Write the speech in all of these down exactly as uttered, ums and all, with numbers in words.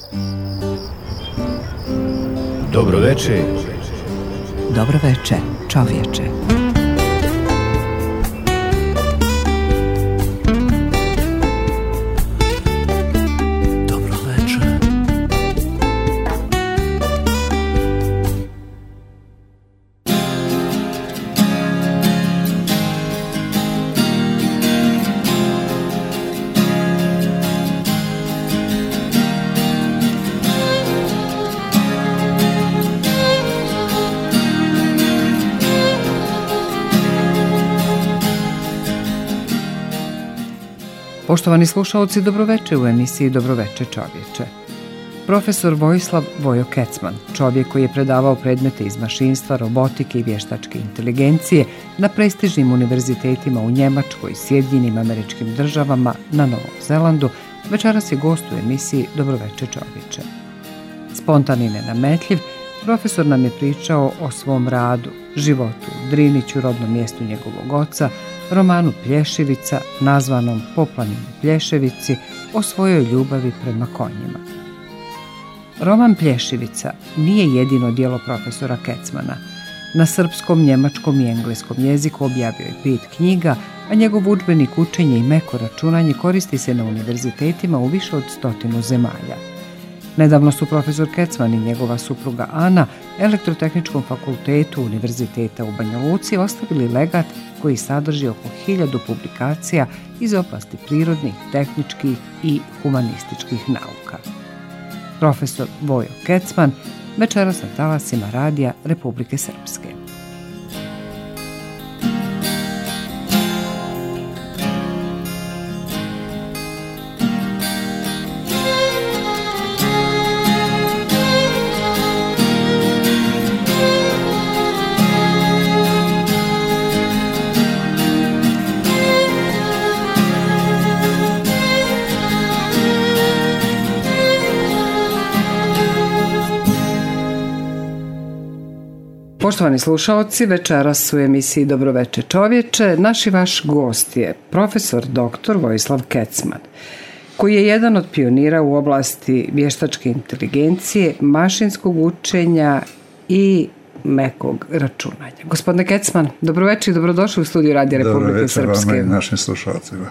Dobro veče. Dobro veče, čovječe. Poštovani slušalci, dobroveče u emisiji Dobroveče čovječe. Profesor Vojislav Vojo Kecman, čovjek koji je predavao predmete iz mašinstva, robotike i vještačke inteligencije na prestižnim univerzitetima u Njemačkoj, Sjedinjenim Američkim Državama, na Novom Zelandu, večeras je gost u emisiji Dobroveče čovječe. Spontan i nenametljiv, profesor nam je pričao o svom radu, životu u Driniću, rodnom mjestu njegovog oca, romanu Plješevica, nazvanom Po planini Plješevici, o svojoj ljubavi prema konjima. Roman Plješevica nije jedino djelo profesora Kecmana. Na srpskom, njemačkom i engleskom jeziku objavio je pet knjiga, a njegov udžbenik Učenje i meko računanje koristi se na univerzitetima u više od stotinu zemalja. Nedavno su profesor Kecman i njegova supruga Ana Elektrotehničkom fakultetu Univerziteta u Banja Luci ostavili legat koji sadrži oko hiljadu publikacija iz oblasti prirodnih, tehničkih i humanističkih nauka. Profesor Vojo Kecman večeras na talasima radija Republike Srpske. Poštovani slušaoci, večeras u emisiji Dobroveče čovječe naš i vaš gost je profesor doktor Vojislav Kecman, koji je jedan od pionira u oblasti vještačke inteligencije, mašinskog učenja i mekog računanja. Gospodine Kecman, dobroveče i dobrodošli u studiju Radija Republike Srpske. Dobroveče vama i našim slušalcima.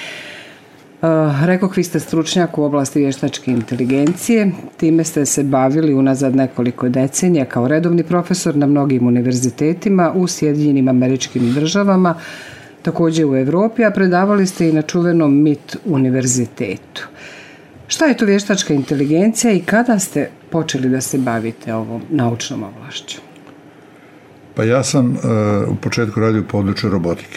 Uh, rekoh, vi ste stručnjak u oblasti vještačke inteligencije, time ste se bavili unazad nekoliko decenija kao redovni profesor na mnogim univerzitetima u Sjedinjenim Američkim Državama, također u Europi, a predavali ste i na čuvenom M I T univerzitetu. Šta je to vještačka inteligencija i kada ste počeli da se bavite ovom naučnom oblašću? Pa ja sam uh, u početku radio u području robotike.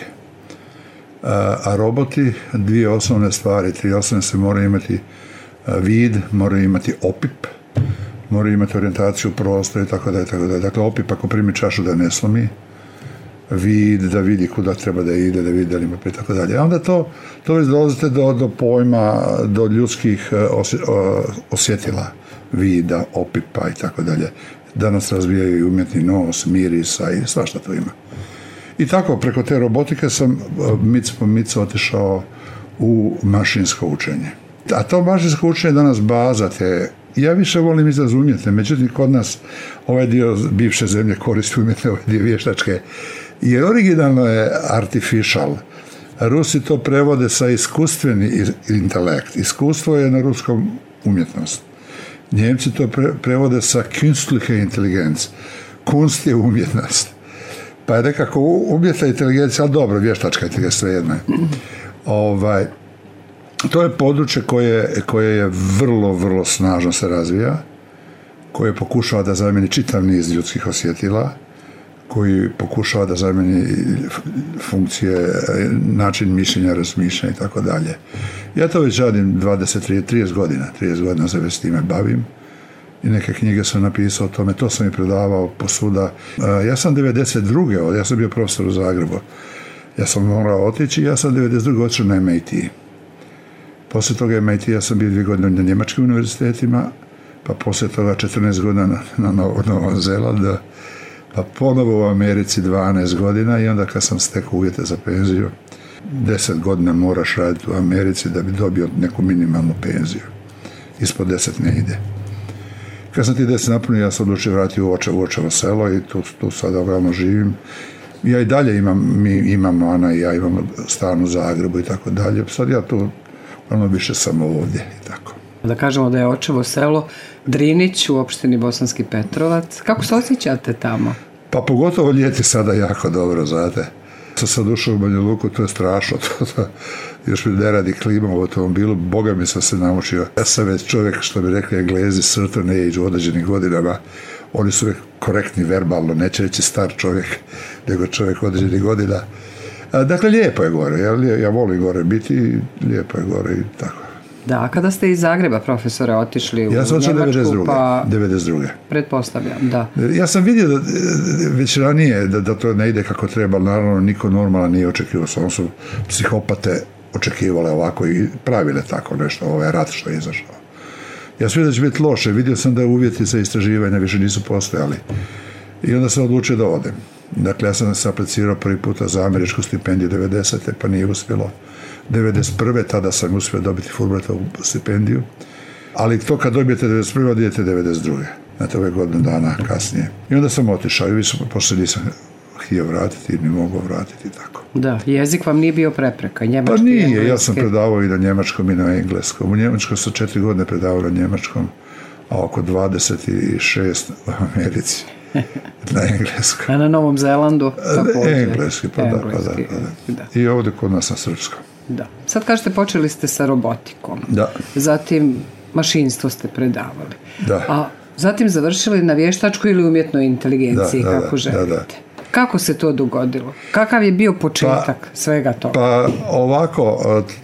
A roboti, dvije osnovne stvari, tri osnovne se moraju imati vid, moraju imati opip, moraju imati orijentaciju u prostoru i tako da je, tako da je. Dakle, opip ako primi čašu da ne slomi, vid da vidi kuda treba da ide, da vidi da li ima i tako dalje. A onda to, to već dolazite do, do pojma, do ljudskih osjetila, vida, opipa i tako dalje. Danas razvijaju i umjetni nos, mirisa i svašta to ima. I tako, preko te robotike sam mic po mic otišao u mašinsko učenje. A to mašinsko učenje je danas baza te, ja više volim izraz umjetne, međutim kod nas ovaj dio bivše zemlje koristi umjetne, ovaj dio vještačke. Jer originalno je artificial. Rusi to prevode sa iskustveni intelekt. Iskustvo je na ruskom umjetnost. Njemci to pre, prevode sa künstliche Intelligenz. Kunst je umjetnost. Pa je nekako umjetna inteligencija, ali dobro, vještačka inteligencija jedna je. Ovaj, to je područje koje, koje je vrlo, vrlo snažno se razvija, koje pokušava da zamijeni čitav niz ljudskih osjetila, koji pokušava da zamijeni funkcije, način mišljenja, razmišljanja i tako dalje. Ja to već radim dvadeset, trideset godina, trideset godina se već s time bavim. I neke knjige sam napisao o tome, to sam i predavao posuda. Ja sam devedeset druge ja sam bio profesor u Zagrebu. Ja sam morao otići, ja sam devedeset druge otišao na M I T. Poslije toga M I T ja sam bio dvije godine na njemačkim univerzitetima, pa poslije toga četrnaest godina na, na Novom Zelandu, pa ponovo u Americi dvanaest godina i onda kad sam stekao uvjete za penziju, deset godina moraš raditi u Americi da bi dobio neku minimalnu penziju. Ispod deset ne ide. Kad sam ti deset napunio, ja sam odlučio vratiti u Oče, u Očevo selo i tu, tu sada uglavnom živim. Ja i dalje imam, mi imamo, Ana i ja imamo stan u Zagrebu i tako dalje. Sad ja tu ono više sam ovdje i tako. Da kažemo da je Očevo selo Drinić u opštini Bosanski Petrovac. Kako se osjećate tamo? Pa pogotovo ljeti sada jako dobro, znate. Sam sad ušao u Banja Luku, to je strašno. To, to, još mi ne radi klima u automobilu, boga mi sam se naučio. Ja sam već čovjek, što bi rekli Englezi, certain age u određenih godinama. Oni su uvijek korektni verbalno, neće reći star čovjek, nego čovjek određenih godina. A, dakle, lijepo je gore. Ja, ja volim gore biti, lijepo je gore i tako. Da, a kada ste iz Zagreba, profesore, otišli u ja sam Njemačku, pa... devedeset druge Pretpostavljam, da. Ja sam vidio da, već ranije da, da to ne ide kako treba, naravno niko normalan nije očekivao, samo su psihopate očekivale ovako i pravile tako nešto, ovaj rat što je izašao. Ja sam vidio da će biti loše, vidio sam da uvjeti za istraživanje više nisu postojali i onda sam odlučio da odem. Dakle, ja sam se aplicirao prvi puta za američku stipendiju devedesete pa nije uspjelo. devedeset prve tada sam uspio dobiti Fulbrightovu stipendiju, ali to kad dobijete devedeset prve odijete devedeset druge Znate, ove godine dana kasnije. I onda sam otišao i više poslije nisam htio vratiti, ni mogao vratiti tako. Da, jezik vam nije bio prepreka, njemački, pa nije, engleski. Ja sam predavao i na njemačkom i na engleskom. U Njemačkoj sam četiri godine predavao na njemačkom, a oko dvadeset šest u Americi na engleskom. A na Novom Zelandu? Engleski, pa da, pa da, pa da. da. I ovdje kod nas na srpskom. Da. Sad kažete, počeli ste sa robotikom. Da. Zatim mašinstvo ste predavali. Da. A zatim završili na vještačkoj ili umjetnoj inteligenciji, da, da, kako da, želite. Da, da. Kako se to dogodilo? Kakav je bio početak pa, svega toga? Pa ovako,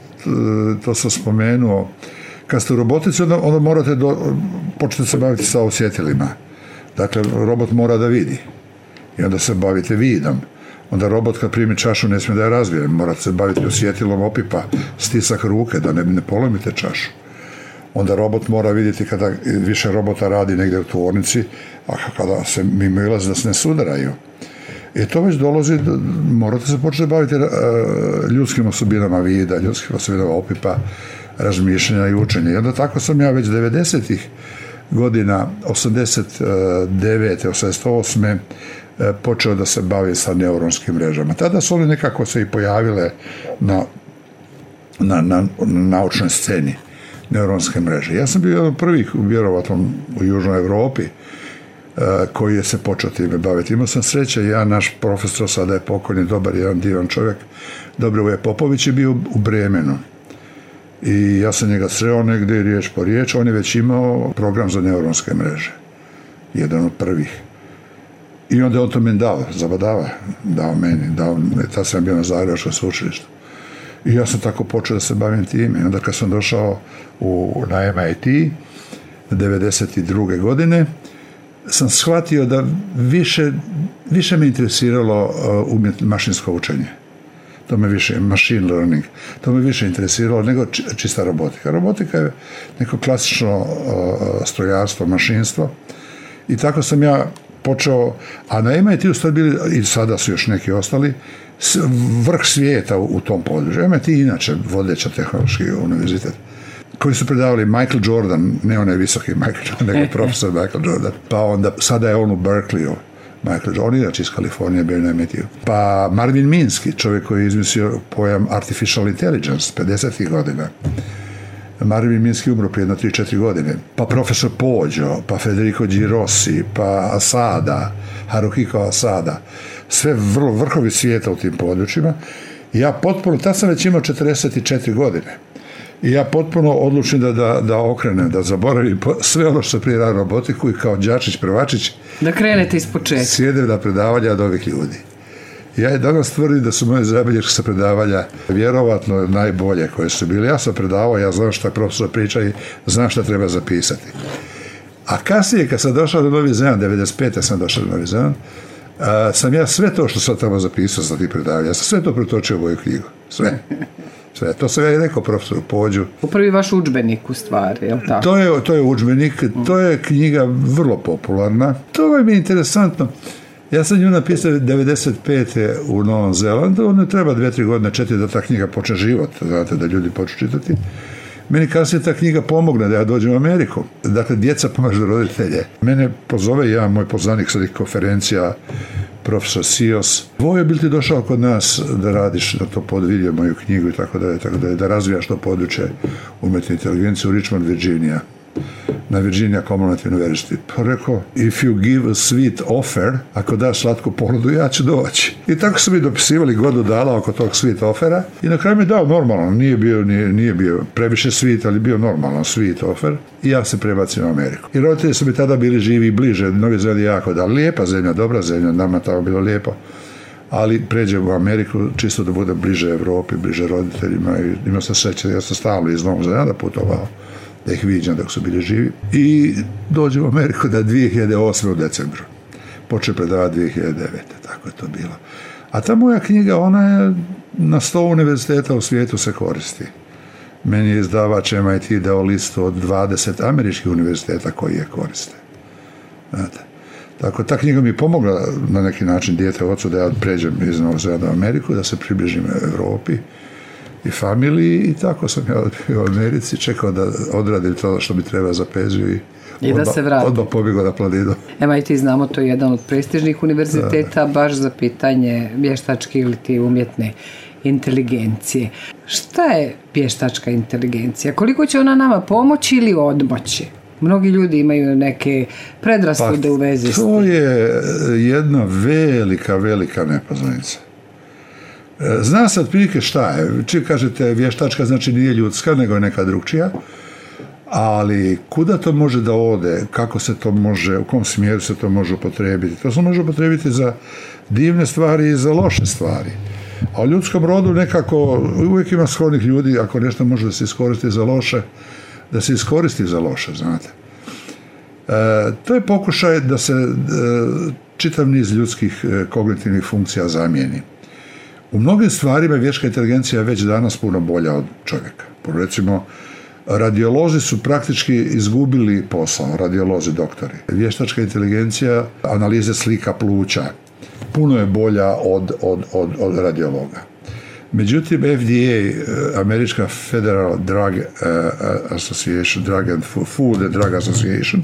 to sam spomenuo, kad ste u robotici, onda, onda morate do, početi se baviti sa osjetilima. Dakle, robot mora da vidi. I onda se bavite vidom. Onda robot kad primi čašu ne smije da je razbije. Morate se baviti osjetilom opipa, stisak ruke, da ne, ne polomite čašu. Onda robot mora vidjeti kada više robota radi negdje u tvornici, a kada se mimo ilazi da se ne sudaraju. I to već dolazi, morate se početi baviti uh, ljudskim osobinama vida, ljudskim osobinama opipa, razmišljanja i učenja. I onda tako sam ja već devedesetih godina, osamdeset devete osamdeset osme počeo da se bavim sa neuronskim mrežama. Tada su one nekako se i pojavile na, na, na, na naučnoj sceni neuronske mreže. Ja sam bio jedan od prvih, vjerovatno, u Južnoj Europi koji je se počeo time baviti. Imao sam sreće, ja, naš profesor, sada je pokojni, dobar, jedan divan čovjek, Dobrovoje Popović, je bio u Bremenu. I ja sam njega sreo negdje riječ po riječ, on je već imao program za neuronske mreže. Jedan od prvih. I onda on to meni dao, zabadava, dao meni, dao, tad sam bio na Zagrebačkom sveučilištu. I ja sam tako počeo da se bavim time. I onda kad sam došao u, na M I T devedeset druge godine, sam shvatio da više, više me interesiralo uh, umjet, mašinsko učenje. To me više, machine learning, to me više interesiralo nego čista robotika. Robotika je neko klasično uh, strojarstvo, mašinstvo. I tako sam ja počeo, a na M I T-u sad bili, i sada su još neki ostali, vrh svijeta u, u tom području. M I T inače vodeća tehnološki univerzitet, koji su predavali Michael Jordan, ne onaj visoki Michael Jordan, nego profesor Michael Jordan, pa onda, sada je on u Berkeleyu, Michael Jordan, inače iz Kalifornije, bio na M I T-u. Pa Marvin Minsky, čovjek koji je izmislio pojam artificial intelligence, pedesetih godina. Marvin Minsky umro prije jedno tri četiri godine. Pa profesor Poggio, pa Federico Girossi, pa Asada, Haruhiko Asada. Sve vrlo vrhovi svijeta u tim područjima. I ja potpuno, tad sam već imao četrdeset četiri godine. I ja potpuno odlučim da, da, da okrenem, da zaboravim sve ono što prije radio robotiku i kao đačić prvačić. Da krenete iz početka. Sjedem na predavanja od ovih ljudi. Ja je danas tvrdim da su moje zabilješke predavanja vjerovatno najbolje koje su bile. Ja sam predavao, ja znam šta profesor priča i znam šta treba zapisati. A kasnije, kad sam došao do Novi Zeland, devedeset pete sam došao do Novi Zeland, sam ja sve to što sam tamo zapisao za ti predavanja, ja sam sve to pretočio u moju knjigu. Sve. Sve. To sam ja i rekao profesoru Pođu. U prvi vaš udžbenik u stvari, je li tako? To je, to je udžbenik, to je knjiga vrlo popularna. To vam je interesantno. Ja sam nju napisao devedeset pete u Novom Zelandu, ono treba dve, tri godine, četiri da ta knjiga počne život, znate, da ljudi počnu čitati. Meni kasnije ta knjiga pomogne da ja dođem u Ameriku. Dakle, djeca pomažu roditelje. Mene pozove jedan moj poznanik sa konferencija, profesor Sios. Vojo, bi li ti došao kod nas da radiš, da to podvidio moju knjigu i tako dalje, tako dalje, da razvijaš to područje umjetne inteligencije u Richmond, Virginia, na Virginia Commonwealth University. Pa rekao, if you give a sweet offer, ako daš slatku ponudu, ja ću doći. I tako su mi dopisivali godu dala oko tog sweet offera i na kraju mi dao normalno, nije bio, nije, nije bio previše sweet, ali bio normalan sweet offer i ja se prebacim u Ameriku. I roditelji su mi tada bili živi i bliže, Novi Zeland je jako da, lijepa zemlja, dobra zemlja, nama tamo bilo lijepo, ali pređem u Ameriku čisto da bude bliže Evropi, bliže roditeljima i imao sam sreće, ja sam stalno iz Novog Zelanda putovao, da ih viđam dok su bili živi. I dođem u Ameriku da dvije hiljade osme u decembru. Počeo predavati dvije hiljade devete. Tako je to bilo. A ta moja knjiga, ona je na sto univerziteta u svijetu se koristi. Meni je izdavač M I T dao listu od dvadeset američkih univerziteta koji je koriste. Znate. Tako, ta knjiga mi je pomogla na neki način dijete ocu da ja pređem iz Novog Zelanda u Ameriku, da se približim Europi i familiji i tako sam ja bio u Americi, čekao da odradim to što mi treba za penziju i, I da se vrati. Odmah pobjegao na planinu. M I T, znamo, to je jedan od prestižnih univerziteta, da, baš za pitanje vještačke ili ti umjetne inteligencije. Šta je vještačka inteligencija? Koliko će ona nama pomoći ili odmoći? Mnogi ljudi imaju neke predrasude pa, u vezi s tim. To je jedna velika, velika nepoznanica. Zna se otprilike šta je. Čim kažete vještačka, znači nije ljudska, nego je neka drugčija. Ali kuda to može da ode, kako se to može, u kom smjeru se to može upotrijebiti? To se može upotrijebiti za divne stvari i za loše stvari. A u ljudskom rodu nekako uvijek ima sklodnih ljudi, ako nešto može da se iskoristi za loše, da se iskoristi za loše, znate. E, to je pokušaj da se e, čitav niz ljudskih e, kognitivnih funkcija zamijeni. U mnogim stvarima vještačka inteligencija je već danas puno bolja od čovjeka. Recimo, radiolozi su praktički izgubili posao, radiolozi, doktori. Vještačka inteligencija, analize slika pluća, puno je bolja od, od, od, od radiologa. Međutim, F D A, američka Federal Drug Association, Drug and Food and Drug Association,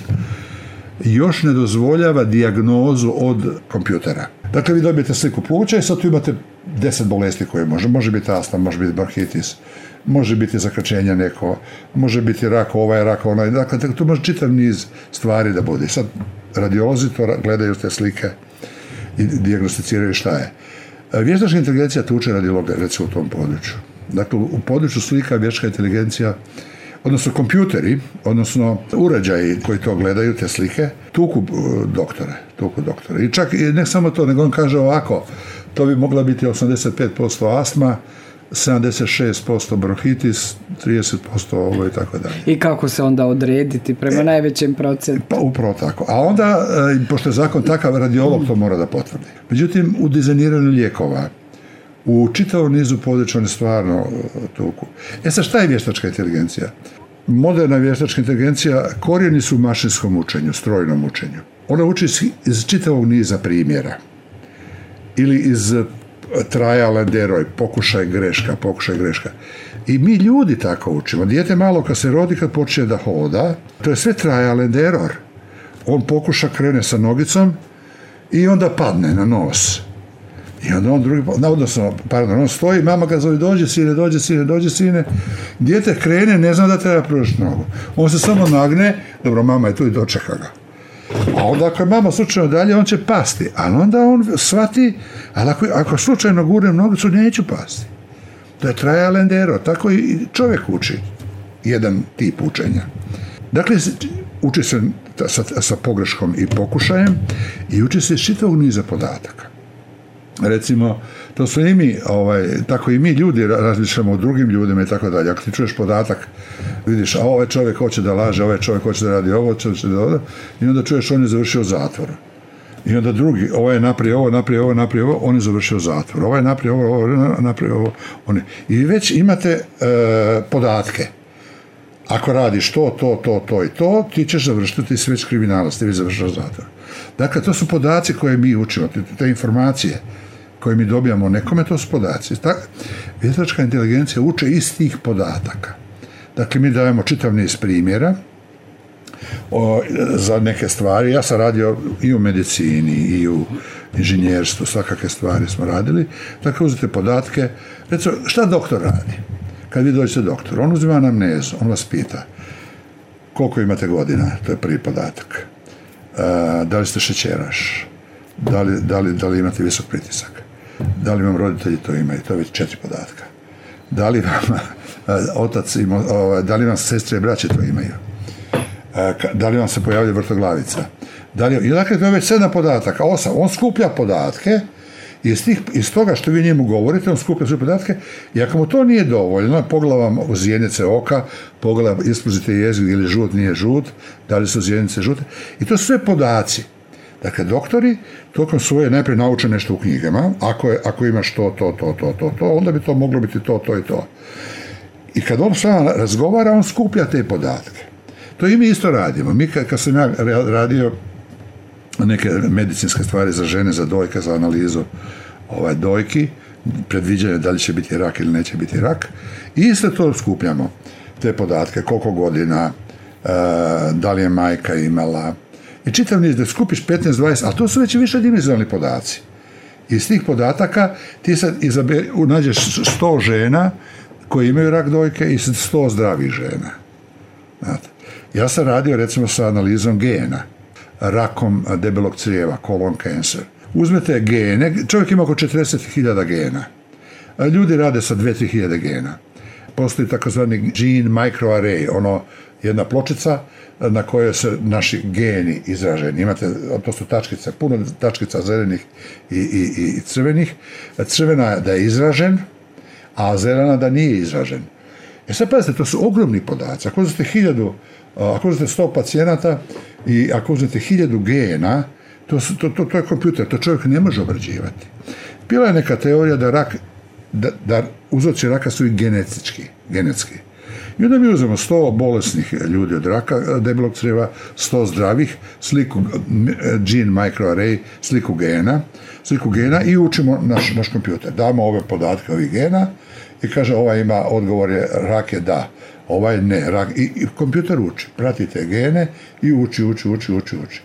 još ne dozvoljava dijagnozu od kompjutera. Dakle, vi dobijete sliku pluća i sad tu imate deset bolesti koje može. Može biti astma, može biti bronhitis, može biti zakačenje neko, može biti rak ovaj, rak onaj. Dakle, tu može čitav niz stvari da bude. Sad, radiolozi to gledaju te slike i dijagnosticiraju šta je. Vještačka inteligencija tuče radiologa, recimo u tom području. Dakle, u području slika vještačka inteligencija, odnosno kompjuteri, odnosno uređaji koji to gledaju, te slike, tuku doktore, tuku doktore. I čak, ne samo to, nego on kaže ovako, to bi mogla biti osamdeset pet posto astma, sedamdeset šest posto bronhitis, trideset posto ovo i tako dalje. I kako se onda odrediti prema e, najvećem procentu? Pa upravo tako. A onda, pošto je zakon takav, radiolog to mora da potvrdi. Međutim, u dizajniranju lijekova, u čitavom nizu područja oni stvarno tuku. E sad, šta je vještačka inteligencija? Moderna vještačka inteligencija korijeni su u mašinskom učenju, strojnom učenju. Ona uči iz čitavog niza primjera. Ili iz trial and error, pokušaj greška, pokušaj greška. I mi ljudi tako učimo. Dijete malo kad se rodi, kad počne da hoda, to je sve trial and error. On pokuša, krene sa nogicom i onda padne na nos. I onda on drugi, odnosno, pardon, on stoji, mama ga zove, dođe sine, dođe sine, dođe sine. Dijete krene, ne zna da treba pružiti nogu. On se samo nagne, dobro, mama je tu i dočeka ga. A onda ako je mama slučajno dalje, on će pasti. Ali onda on shvati, ali ako, ako slučajno gurnem nogicu, neću pasti. To je trial and error. Tako i čovjek uči jedan tip učenja. Dakle, uči se sa, sa pogreškom i pokušajem i uči se iz čitavog niza podataka. Recimo, to su i mi, ovaj, tako i mi ljudi razmišljamo o drugim ljudima i tako dalje. Ako ti čuješ podatak, vidiš, a ovaj čovjek hoće da laže, ovaj čovjek hoće da radi ovo, hoće da ovo, i onda čuješ, on je završio zatvor. I onda drugi, ovaj je napravio ovo, napravio ovo, napravio ovo, on je završio zatvor. Ovaj je napravio ovo, ovo, napravio ovo, on je. I već imate e, podatke. Ako radiš to, to, to, to i to, ti ćeš završiti, ti si već kriminalac, ti bi završio zatvor. Dakle, to su podaci koje mi učimo, te informacije koje mi dobijamo nekome, to su podaci. Vještačka inteligencija uče iz tih podataka. Dakle, mi dajemo čitav niz primjera o, za neke stvari. Ja sam radio i u medicini i u inženjerstvu, svakakve stvari smo radili. Dakle, uzete podatke. Recimo, šta doktor radi? Kad vi dođete doktor, on uzima anamnezu, on vas pita koliko imate godina, to je prvi podatak. E, da li ste šećeraš? Da li, da, li, da li imate visok pritisak? Da li vam roditelji to imaju? To je već četiri podatka. Da li vam otac ima, da li vam sestre i braće to imaju? Da li vam se pojavlja vrtoglavica? Da li, i dakle, to je već sedam podataka, osam. On skuplja podatke i iz, tih, iz toga što vi njemu govorite, on skuplja sve podatke i ako mu to nije dovoljno, pogleda vam u zjenice oka, pogleda, ispružite jezik ili žut, nije žut, da li su zjenice žute. I to su sve podaci. Dakle, doktori tokom svoje najprije nauče nešto u knjigama, ako, je, ako imaš to, to, to, to, to, to, onda bi to moglo biti to, to i to. I kad on s vama razgovara, on skuplja te podatke. To i mi isto radimo. Mi kad, kad sam ja radio neke medicinske stvari za žene, za dojke, za analizu ovaj, dojki, predviđanje da li će biti rak ili neće biti rak, i isto to skupljamo, te podatke, koliko godina, uh, da li je majka imala, i čitav niz da skupiš petnaest dvadeset, ali to su već višedimenzionalni podaci. Iz tih podataka ti sad izaberi, nađeš sto žena koji imaju rak dojke i sto zdravih žena. Znate. Ja sam radio recimo sa analizom gena, rakom debelog crijeva, colon cancer. Uzmete gene, čovjek ima oko četrdeset hiljada gena. Ljudi rade sa dve do tri hiljade gena. Postoji takozvani gene microarray, ono jedna pločica na kojoj se naši geni izraženi. Imate, to su tačkice, puno tačkica zelenih i, i, i crvenih. Crvena da je izražen, a zelena da nije izražen. E sad pazite, to su ogromni podaci. Ako uzmete hiljadu, ako uzmete sto pacijenata i ako uzmete hiljadu gena, to, su, to, to, to je kompjuter, to čovjek ne može obrađivati. Bila je neka teorija da rak, da, da uzroci raka su i genetički, genetski. I onda mi uzmemo sto bolesnih ljudi od raka debelog crijeva, sto zdravih, sliku gene microarray, sliku gena, sliku gena i učimo naš, naš kompjuter. Damo ove podatke ovih gena i kaže ovaj ima odgovor je rak je da, ovaj ne, rak, i, i kompjuter uči, pratite gene i uči, uči, uči, uči, uči.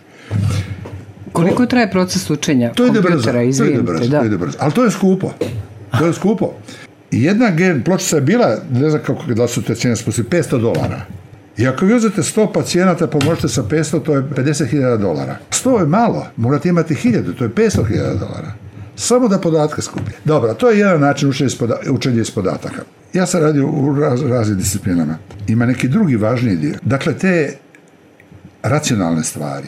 Koliko traje proces učenja to kompjutera, izvinite? To ide brzo, da. to ide brzo, ali to je skupo, to je skupo. Jedna gen pločica je bila, ne znam kako da su te cijene spustili, petsto dolara. I ako vi uzete sto pacijenata, pomnožite sa petsto, to je pedeset hiljada dolara. sto je malo, morate imati hiljadu, to je petsto hiljada dolara. Samo da podatke skuplje. Dobro, to je jedan način učenja iz, poda- učenja iz podataka. Ja sam radio u raz, raznim disciplinama. Ima neki drugi važniji dio. Dakle, te racionalne stvari,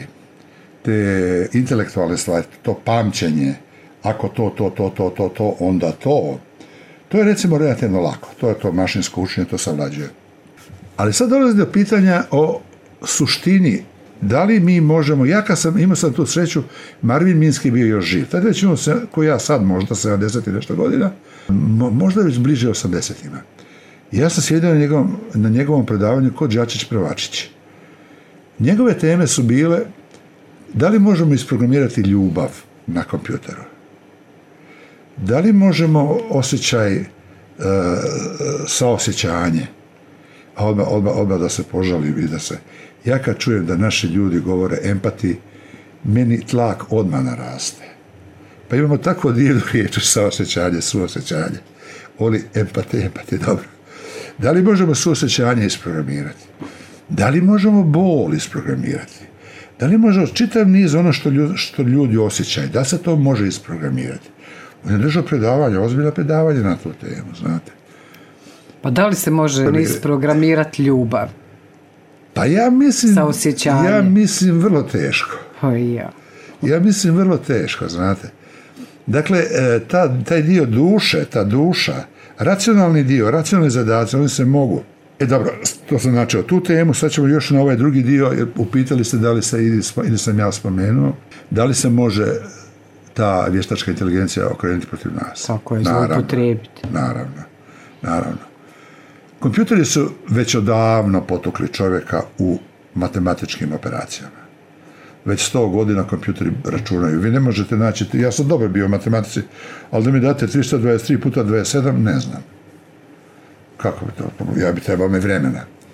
te intelektualne stvari, to pamćenje, ako to, to, to, to, to, to, onda to, to je recimo relativno lako. To je to mašinsko učenje, to savlađuje. Ali sad dolazi do pitanja o suštini. Da li mi možemo, ja kad sam, imao sam tu sreću, Marvin Minsky bio još živ. Tad već imao se, ko ja sad možda, sedamdeset i nešto godina, mo, možda već bliže osamdesetima. Ja sam sjedio na njegovom, na njegovom predavanju kod Đačić Prvačić. Njegove teme su bile da li možemo isprogramirati ljubav na kompjuteru. Da li možemo osjećaj, e, saosjećanje, a odmah, odmah, odmah da se požalim i da se... Ja kad čujem da naši ljudi govore empati, meni tlak odmah naraste. Pa imamo tako divnu riječ, saosjećanje, suosjećanje. Oli empati, empati, dobro. Da li možemo suosjećanje isprogramirati? Da li možemo bol isprogramirati? Da li možemo čitav niz ono što ljudi, što ljudi osjećaju? Da se to može isprogramirati? On je držao predavanje, ozbiljno predavanje na tu temu, znate. Pa da li se može isprogramirati ljubav? Pa ja mislim, Saosjećanje. ja mislim vrlo teško. O, ja. Ja mislim vrlo teško, znate. Dakle, ta, taj dio duše, ta duša, racionalni dio, racionalni zadaci, oni se mogu. E dobro, to sam načeo tu temu, sad ćemo još na ovaj drugi dio, jer upitali ste da li se, ili sam ja spomenuo, da li se može ta vještačka inteligencija okrenuti protiv nas. Kako je zloupotrijebiti. Naravno, naravno. Kompjuteri su već odavno potukli čovjeka u matematičkim operacijama. Već sto godina kompjuteri računaju. Vi ne možete naći, ja sam dobar bio u matematici, ali da mi date tristo dvadeset tri puta dvadeset sedam, ne znam. Kako bi to, ja bi trebao mi vremena.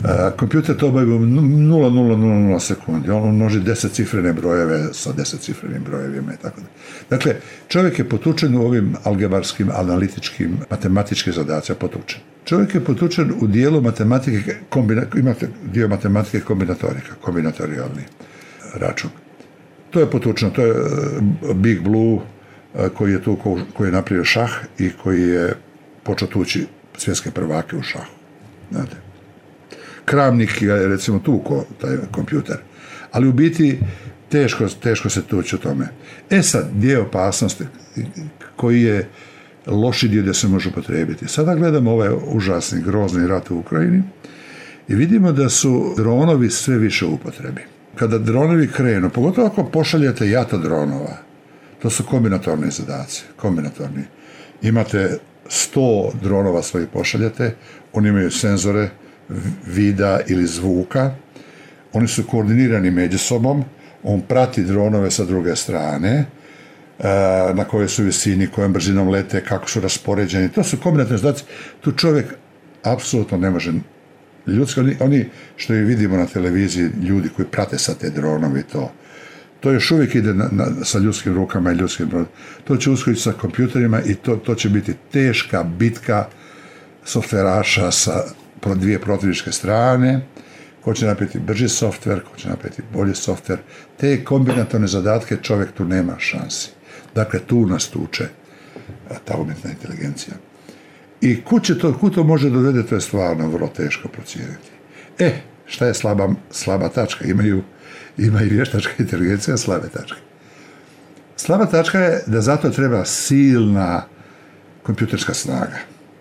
Kompjuter to obavi u nula zarez nula nula nula sekundi. On množi desetcifrene brojeve sa desetcifrenim brojevima i tako da. Dakle, čovjek je potučen u ovim algebarskim, analitičkim, matematičkim zadacima potučen. Čovjek je potučen u dijelu matematike, kombina, imate dio matematike kombinatorika, kombinatorijalni račun. To je potučeno, to je Big Blue koji je tu, koji je napravio šah i koji je počeo tući svjetske prvake u šahu. Znate. Kramnik je recimo tuko taj kompjuter, ali u biti teško, teško se tući u tome. E sad, gdje je opasnost, koji je loši dio gdje se može upotrijebiti. Sada gledamo ovaj užasni, grozni rat u Ukrajini i vidimo da su dronovi sve više u upotrebi. Kada dronovi krenu, pogotovo ako pošaljete jata dronova, to su kombinatorni zadaci, kombinatorni. Imate sto dronova svojih pošaljete, oni imaju senzore vida ili zvuka, oni su koordinirani među sobom, on prati dronove sa druge strane, na kojoj su visini, kojom brzinom lete, kako su raspoređeni, to su kombinatorni zadaci, tu čovjek apsolutno ne može ljudski, oni, oni što i vidimo na televiziji, ljudi koji prate sa te dronovi, to to još uvijek ide na, na, sa ljudskim rukama i ljudskim brodom. To će uskoro ići sa kompjuterima i to, to će biti teška bitka softveraša sa dvije protivničke strane, ko će napraviti brži softver, ko će napraviti bolji softver. Te kombinatorne zadatke čovjek tu nema šansi. Dakle, tu nas tuče ta umjetna inteligencija. I kud će to, kud to može dovede, to je stvarno vrlo teško procijeniti. E, šta je slaba, slaba tačka? Imaju, ima i vještačka inteligencija slabe tačke. Slaba tačka je da zato treba silna kompjuterska snaga.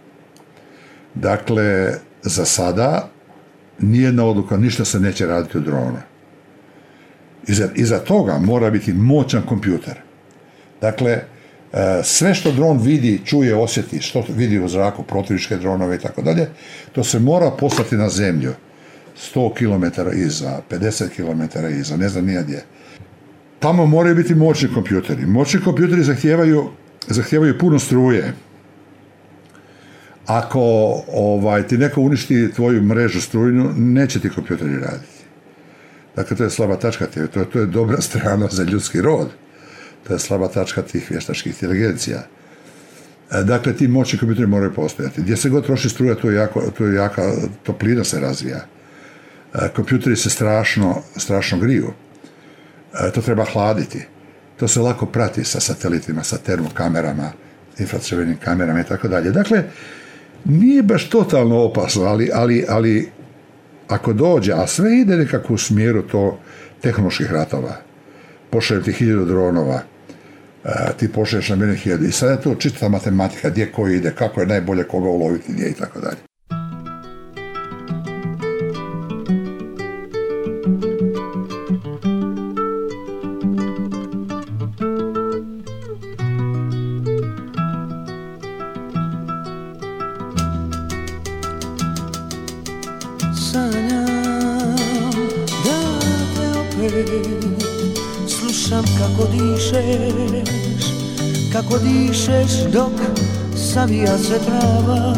Dakle, za sada nijedna odluka, ništa se neće raditi u dronu. Iza, iza toga mora biti moćan kompjuter. Dakle, sve što dron vidi, čuje, osjeti, što vidi u zraku, protivničke dronove i tako dalje, to se mora poslati na zemlju. sto kilometara iza, pedeset kilometara iza, ne znam nije gdje. Tamo moraju biti moćni kompjuteri. Moćni kompjuteri zahtijevaju, zahtijevaju puno struje. Ako ovaj, ti neko uništi tvoju mrežu strujnu, neće ti kompjuteri raditi. Dakle, to je slaba tačka, to, to je dobra strana za ljudski rod. To je slaba tačka tih vještačkih inteligencija. Dakle, ti moćni kompjuteri moraju postojati. Gdje se god troši struja, to je, jako, to je jaka toplina se razvija. Kompjuteri se strašno, strašno griju. To treba hladiti. To se lako prati sa satelitima, sa termokamerama, infracrvenim kamerama i tako dalje. Dakle, nije baš totalno opasno, ali, ali, ali ako dođe, a sve ide nekako u smjeru to tehnoloških ratova, pošaljem ti hiljadu dronova, ti pošalješ na mene hiljadu, i sada je to čista matematika, gdje koji ide, kako je najbolje koga uloviti, gdje i tako dalje. Slušam kako dišeš, kako dišeš dok savija se trava,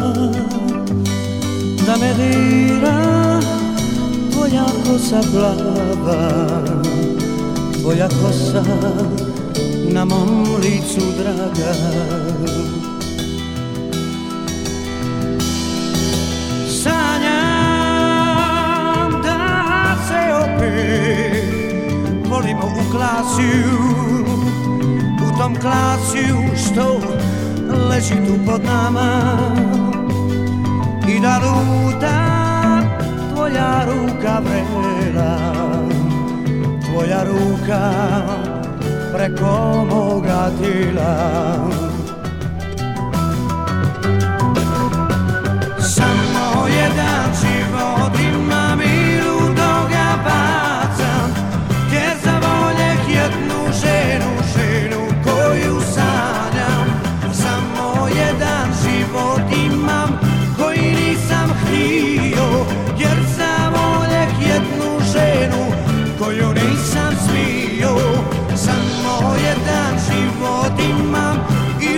da me dira tvoja kosa plava, tvoja kosa na mom licu draga. Sanjam da se opet volimo u klasiju, u tom klasiju što leži tu pod nama, i da luta tvoja ruka vrela, tvoja ruka preko moga tijela. Samo jedan život imam i ludoga bacam, jer zavoljeh jednu ženu, ženu koju sanjam. Samo jedan život imam koji nisam htio, jer zavoljeh jednu ženu koju nisam smio. Samo jedan život imam i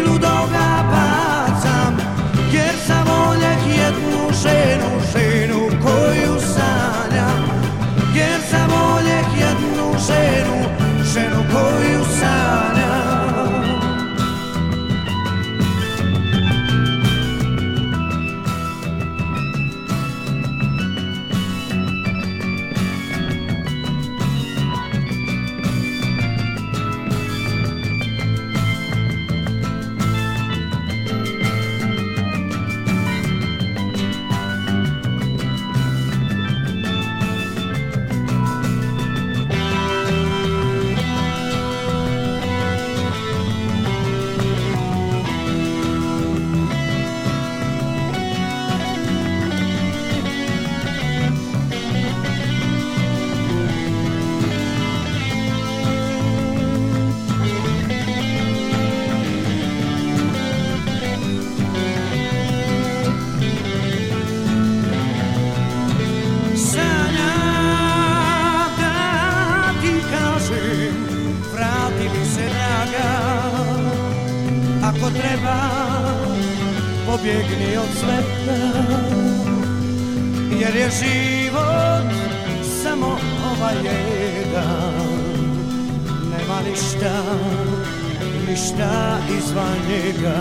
pobjegni od sveta, jer je život samo ovaj jedan. Nema ništa, ništa izvan njega.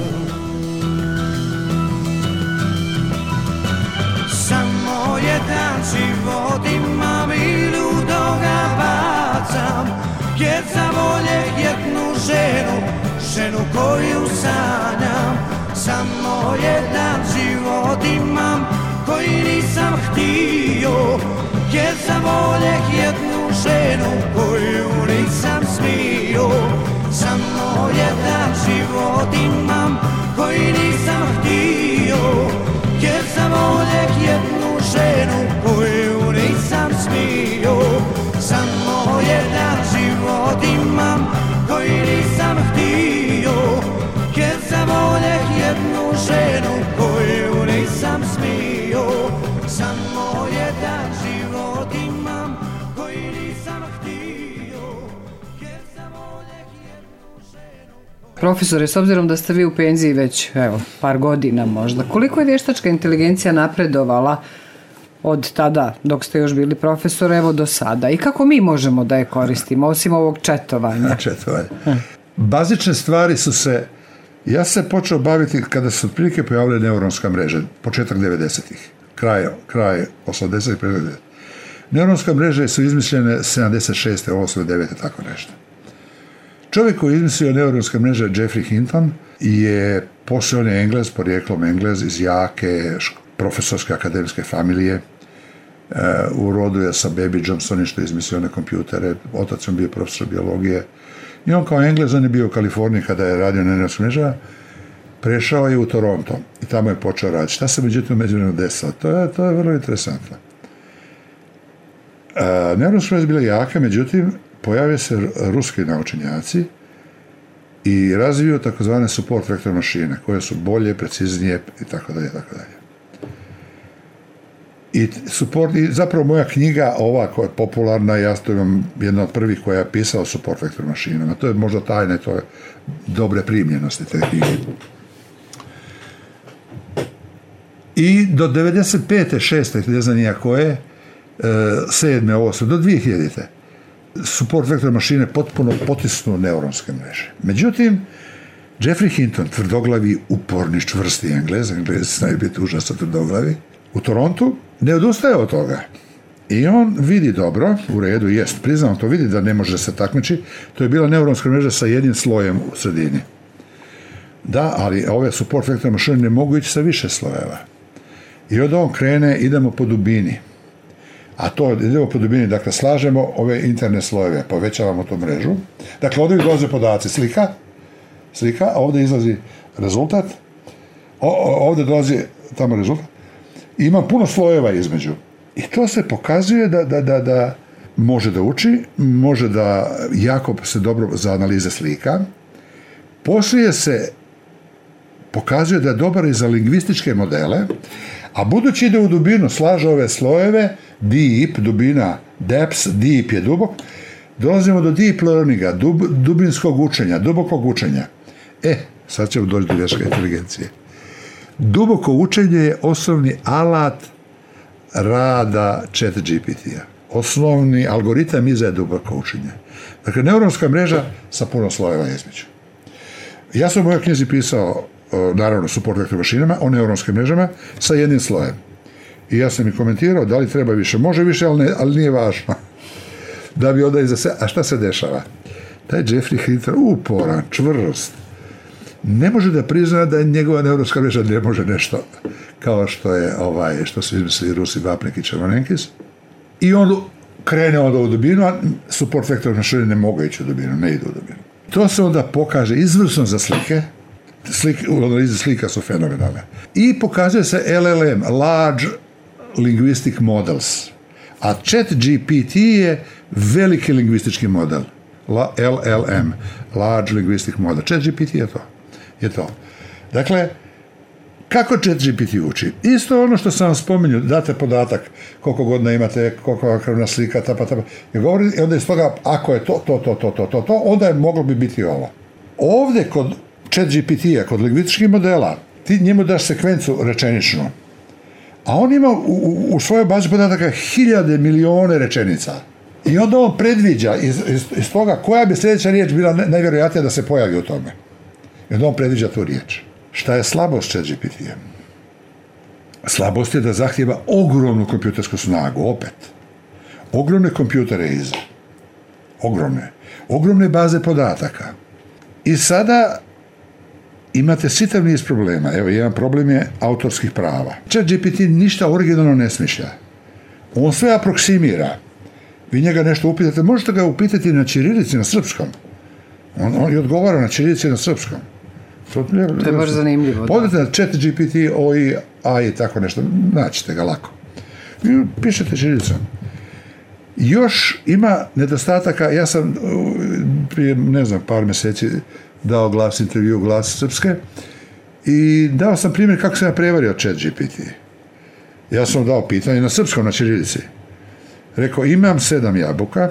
Samo jedan život imam i ludo ga bacam, jer zavoljeh jednu ženu, ženu koju sanjam. Samo jedan život imam koji nisam htio, jer zavoljeh jednu ženu koju nisam smio. Samo jedan život imam koji nisam htio, jer zavoljeh jednu ženu koju nisam smio. Samo jedan život imam koji nisam htio, jer zavoljeh jednu ženu koju nisam smio. Samo jedan život imam koji nisam htio, jer zavoljeh jednu ženu. Profesore, s obzirom da ste vi u penziji već evo, par godina možda, koliko je vještačka inteligencija napredovala od tada dok ste još bili profesor, evo do sada, i kako mi možemo da je koristimo osim ovog četovanja? Četovanja. Bazične stvari su se, ja se počeo baviti kada se otprilike pojavile neuronska mreža, početak devedesetih, kraj, kraj osamdesetih. Neuronska mreže su izmišljene sedamdeset šeste, osme, devete, tako nešto. Čovjek koji je izmislio neuronske mreže, Geoffrey Hinton, je poslije on je Englez, porijeklom Englez, iz jake profesorske akademske familije. U rodu je sa Baby Johnsonom što je izmislio one kompjutere, otac je bio profesor biologije. I on kao Englez, on je bio u Kaliforniji kada je radio na neuronskih mreža, prešao je u Toronto i tamo je počeo raditi. Šta se međutim međutim desilo? To je, to je vrlo interesantno. Neuronske mreže bile jake, međutim, pojave se ruski naučenjaci i razviju takozvane support vektor mašine, koje su bolje, preciznije i tako dalje, tako dalje. I, support, i zapravo moja knjiga, ova koja je popularna, ja to imam jedna od prvih koja je pisala o support vektor mašinama. To je možda tajne, to je dobre primljenosti te knjige. I do devedeset pete, šeste, ne znam nija koje, sedme, osme, do dvije hiljadite. Support vektor mašine potpuno potisnu neuronske mreže. Međutim, Geoffrey Hinton, tvrdoglavi, uporni, čvrsti Englez, Englezi znaju biti užasno tvrdoglavi, u Torontu ne odustaje od toga. I on vidi dobro, u redu, jest, priznam, to vidi da ne može se takmiči, to je bila neuronska mreža sa jednim slojem u sredini. Da, ali ove support vektor mašine ne mogu ići sa više slojeva. I onda on krene, idemo po dubini. A to idemo po dubini, dakle, slažemo ove interne slojeve, povećavamo tu mrežu. Dakle, ovdje dolaze podaci, slika, slika, a ovdje izlazi rezultat, o, ovdje dolazi tamo rezultat. I ima puno slojeva između. I to se pokazuje da, da, da, da može da uči, može da jako se dobro za analize slika. Poslije se pokazuje da je dobar i za lingvističke modele, a budući ide u dubinu, slaže ove slojeve, deep, dubina, depth, deep je dubok, dolazimo do deep learninga, dub, dubinskog učenja, dubokog učenja. E, sad ćemo doći do vještačke inteligencije. Duboko učenje je osnovni alat rada chat G P T-a. Osnovni algoritam iza je duboko učenje. Dakle, neuronska mreža sa puno slojeva između. Ja sam u mojoj knjizi pisao, naravno, support vektor mašinama, o neuronskim mrežama sa jednim slojem. I ja sam i komentirao da li treba više. Može više, ali, ne, ali nije važno. Da bi onda iza se... A šta se dešava? Taj Geoffrey Hinton, uporan, čvrst, ne može da prizna da njegova neuronska mreža ne može nešto kao što je ovaj, što su izmislili Rusi, Vapnik i Červonenkis. I on krene onda u dubinu, a support vektor mašine ne mogu ići u dubinu, ne idu u dubinu. To se onda pokaže izvrsno za slike, slike u analizi slika su fenomenalne. I pokazuje se L L M, Large Linguistic Models. A chat G P T je veliki lingvistički model. L L M, Large Linguistic Model. Chat G P T je to. Je to. Dakle, kako chat G P T uči? Isto ono što sam vam spominjao, date podatak koliko godina imate, koliko je krvna slika, tapa, tapa. I govori, onda iz toga, ako je to, to, to, to, to, to, to, onda je moglo bi biti ovo. Ovdje kod chat G P T-a, kod lingvističkih modela, ti njemu daš sekvencu rečeničnu, a on ima u, u, u svojoj bazi podataka hiljade, milione rečenica. I onda on predviđa iz, iz, iz toga koja bi sljedeća riječ bila najvjerojatnija da se pojavi u tome. I onda on predviđa tu riječ. Šta je slabost ChatGPT-a? Slabost je da zahtjeva ogromnu kompjutersku snagu, opet. Ogromne kompjutere iza. Ogromne. Ogromne baze podataka. I sada imate čitav niz problema. Evo, jedan problem je autorskih prava. ChatGPT ništa originalno ne smišlja. On sve aproksimira. Vi njega nešto upitate, možete ga upitati na ćirilici, na srpskom. On, on je odgovara na ćirilici i na srpskom. To, to je baš zanimljivo. Podete na ChatGPT, O I, A I, tako nešto, naćete ga lako. I pišete ćirilicom. Još ima nedostataka, ja sam prije, ne znam, par mjeseci dao glas intervju Glas Srpske i dao sam primjer kako sam ja prevario ChatGPT. Ja sam dao pitanje na srpskom, na ćirilici. Rekao, imam sedam jabuka,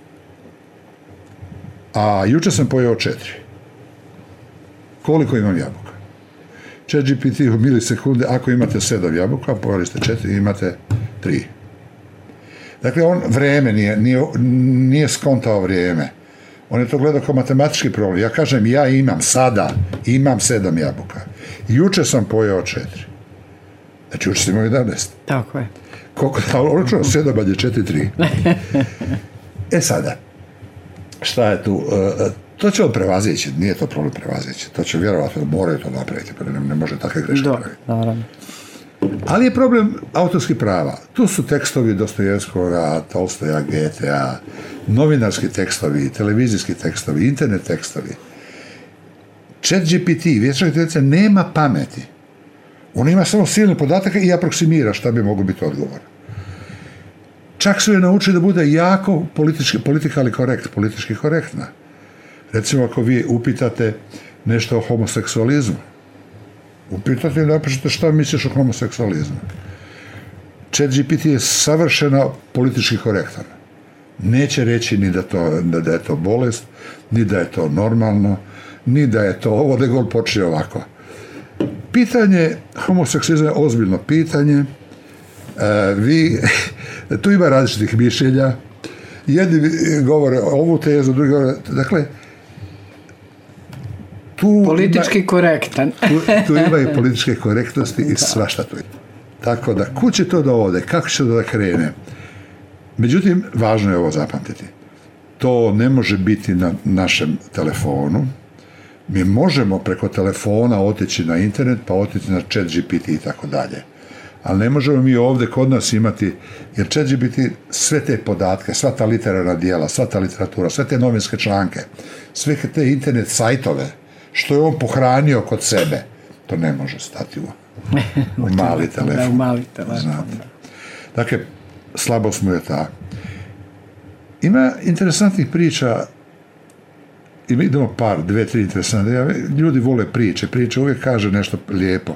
a jučer sam pojeo četiri. Koliko imam jabuka? ChatGPT u milisekunde, ako imate sedam jabuka, pojeli ste četiri, imate tri. Dakle, on vreme nije, nije, nije skontao vrijeme. On je to gledao kao matematički problem. Ja kažem, ja imam sada, imam sedam jabuka. Jučer sam pojeo četiri. Znači, jučer sam imao jedanaest. Tako je. Koliko da oročuo, sedam je četiri, tri. E sada, šta je tu? E, to će on prevazići, nije to problem prevazići. To će vjerovatno, moraju to napraviti, pa ne, ne može takve greške napraviti. Naravno. Ali je problem autorskih prava. Tu su tekstovi Dostojevskoga, Tolstoja, Goethea, novinarski tekstovi, televizijski tekstovi, internet tekstovi. ChatGPT, vječna inteligencija, nema pameti. On ima samo silne podataka i aproksimira šta bi moglo biti odgovor. Čak su je naučili da bude jako politički, politikali korekt, politički korektna. Recimo, ako vi upitate nešto o homoseksualizmu, upitate i napišete šta misliš o homoseksualizmu. ChatGPT je savršeno politički korektan. Neće reći ni da, to, da, da je to bolest, ni da je to normalno, ni da je to ovo, nego on počne ovako. Pitanje homoseksualizma je ozbiljno pitanje. E, vi, tu ima različitih mišljenja. Jedni govore ovu tezu, drugi govore... Dakle, tu politički ima, korektan. tu, tu ima i političke korektnosti i svašta tu. Tako da, kud će to da ode, kako će to da krene? Međutim, važno je ovo zapamtiti. To ne može biti na našem telefonu. Mi možemo preko telefona otići na internet, pa otići na ChatGPT i tako dalje. Ali ne možemo mi ovdje kod nas imati, jer ChatGPT sve te podatke, sva ta literarna dijela, sva ta literatura, sve te novinske članke, sve te internet sajtove, što je on pohranio kod sebe, to ne može stati u, u mali telefon. Da, u mali telefon. Znate. Dakle, slabost mu je ta. Ima interesantnih priča, ima idemo par, dve, tri interesantne. Ljudi vole priče, priče uvijek kaže nešto lijepo.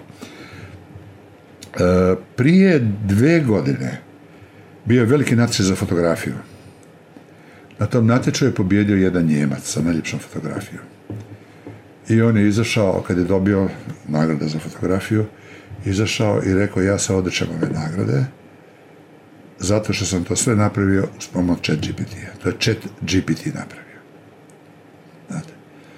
E, prije dve godine bio je veliki natječaj za fotografiju. Na tom natječaju je pobjedio jedan Njemac sa najljepšom fotografijom. I on je izašao, kad je dobio nagrade za fotografiju, izašao i rekao, ja se odričem ove nagrade, zato što sam to sve napravio s pomoć ChatGPT-a. To je ChatGPT napravio. Znate.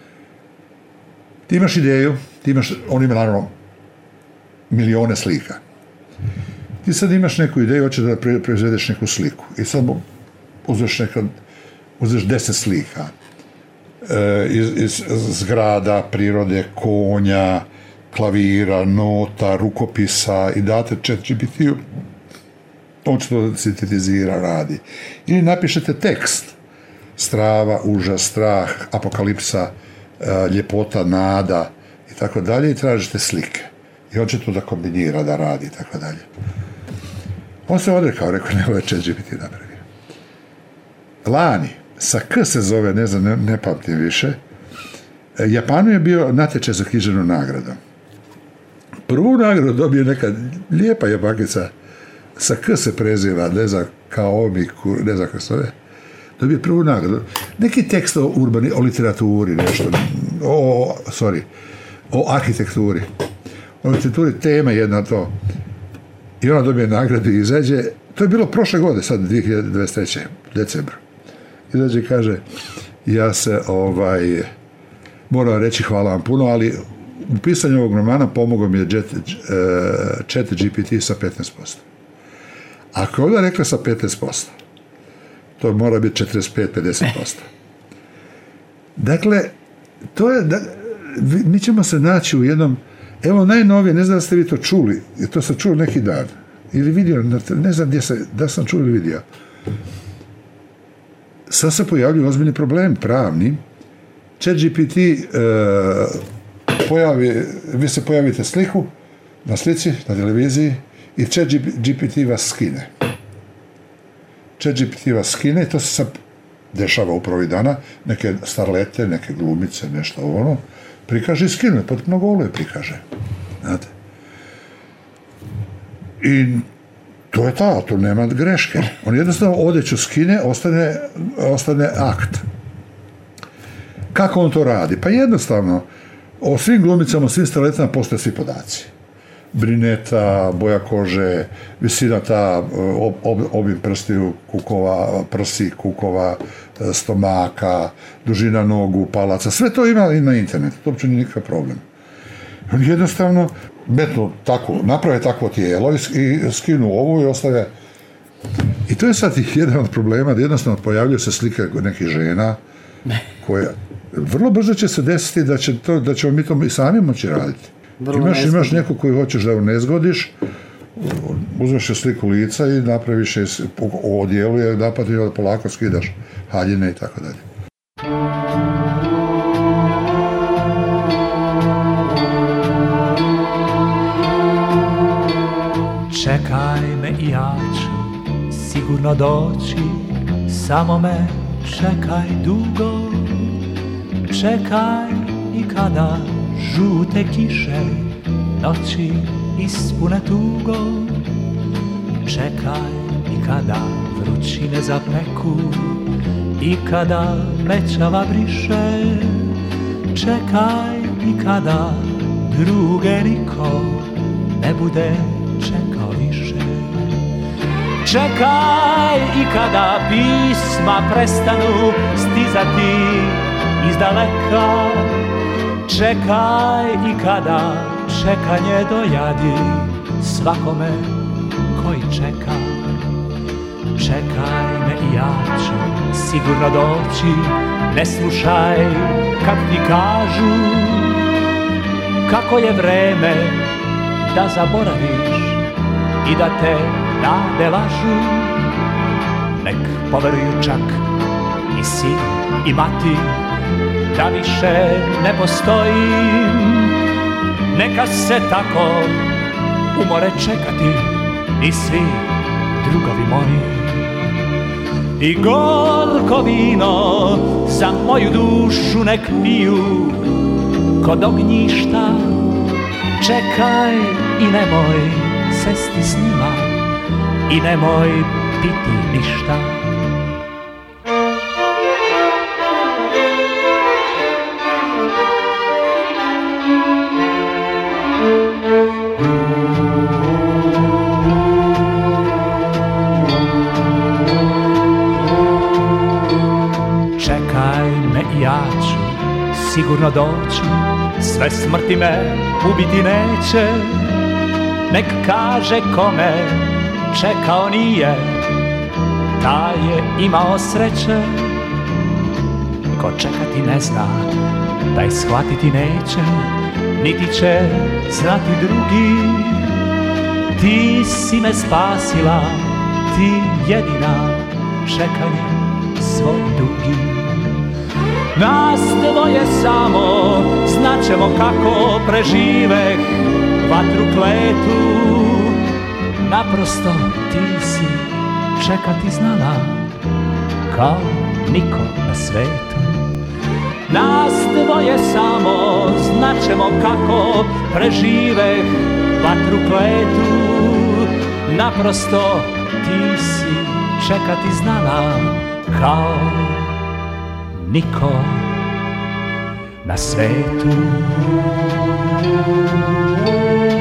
Ti imaš ideju, ti imaš, on ima naravno milione slika. Ti sad imaš neku ideju, hoćeš da proizvedeš neku sliku. I sad uzeš, nekad, uzeš deset slika. E, iz, iz zgrada, prirode, konja, klavira, nota, rukopisa i date ChatGPT-u. On će to sintetizira, radi. Ili napišete tekst. Strava, užas, strah, apokalipsa, ljepota, nada i tako dalje i tražite slike. I on će to da kombinira, da radi i tako dalje. On se odrekao, rekao, ne, ovo je ChatGPT napravio. Lani, sa K se zove, ne znam, ne, ne pamtim više, Japanu je bio natječaj za književnu nagradu. Prvu nagradu dobije neka lijepa Japankica, sa K se preziva, ne znam, Kaomi, ne znam kako se zove, dobije prvu nagradu. Neki tekst o urbani, o literaturi, nešto, o, sorry, o arhitekturi. u literaturi tema jedna to. I ona dobije nagradu i izađe. To je bilo prošle godine, sad dvije hiljade dvadeset treće. decembra. Izađe i kaže, ja se ovaj, moram reći hvala vam puno, ali u pisanju ovog romana pomogao mi je Chat G P T sa petnaest posto. Ako je ovdje rekla sa petnaest posto, to mora biti četrdeset pet do pedeset posto. Dakle, to je, da, mi ćemo se naći u jednom, evo najnovije, ne znam da ste vi to čuli, to sam čuo neki dan, ili vidio, ne znam gdje se, da sam čuo ili vidio. Sad se pojavljuju ozbiljni problem, pravni. Chat G P T uh, pojavi, vi se pojavite sliku, na slici, na televiziji, i Chat G P T vas skine. Chat G P T vas skine i to se sad dešava upravo ovih dana, neke starlete, neke glumice, nešto ono, prikaže i skine, potpuno golo je prikaže. Znate? I to je ta, to nema greške. On jednostavno odeću skine, ostane, ostane akt. Kako on to radi? Pa jednostavno, o svim glumicama, o svim starletama postoje svi podaci. Brineta, boja kože, visina ta, ob, ob, obim prstiju, kukova, prsi, kukova, stomaka, dužina nogu, palaca, sve to ima i na internetu, to uopće nije nikakav problem. On jednostavno metnu tako, naprave takvo tijelo i, i skinu ovu i ostave. I to je sad jedan od problema, da jednostavno pojavljaju se slike nekih žena koje vrlo brzo će se desiti da, će to, da ćemo mi to i sami moći raditi. Imaš, imaš neku koju hoćeš da ne zgodiš, uzmeš je sliku lica i napraviš je u odijelu i napad i da polako skidaš haljine i tako dalje. Čekaj me i ja ću sigurno doći, samo me čekaj dugo. Čekaj i kada žute kiše noći ispune tugo. Čekaj i kada vrućine zapeku i kada mećava briše. Čekaj i kada druge niko ne bude čekao više. Čekaj i kada pisma prestanu stizati iz daleka. Čekaj i kada čekanje dojadi svakome koji čeka. Čekaj me i ja ću sigurno doći, ne slušaj kad ti kažu kako je vreme da zaboraviš i da te nade lažu. Nek poveruju čak i sin i mati da više ne postojim. Neka se tako umore čekati i svi drugovi moji. I gorko vino za moju dušu nek piju kod ognjišta. Čekaj i nemoj sesti s njima i nemoj piti ništa. Čekaj me i ja ću sigurno doći, sve smrti me ubiti neće. Nek kaže kome čekao nije, taj je imao sreće. Ko čekati ne zna, taj shvatiti neće, niti će znati drugi. Ti si me spasila, ti jedina, čekanje svoj dugi. Nas dvoje samo znaćemo kako preživeh vatru kletu. Naprosto ti si čekati znala kao niko na svetu. Nas dvoje samo znaćemo kako preživeh vatru kletu. Naprosto ti si čekati znala kao niko na svetu.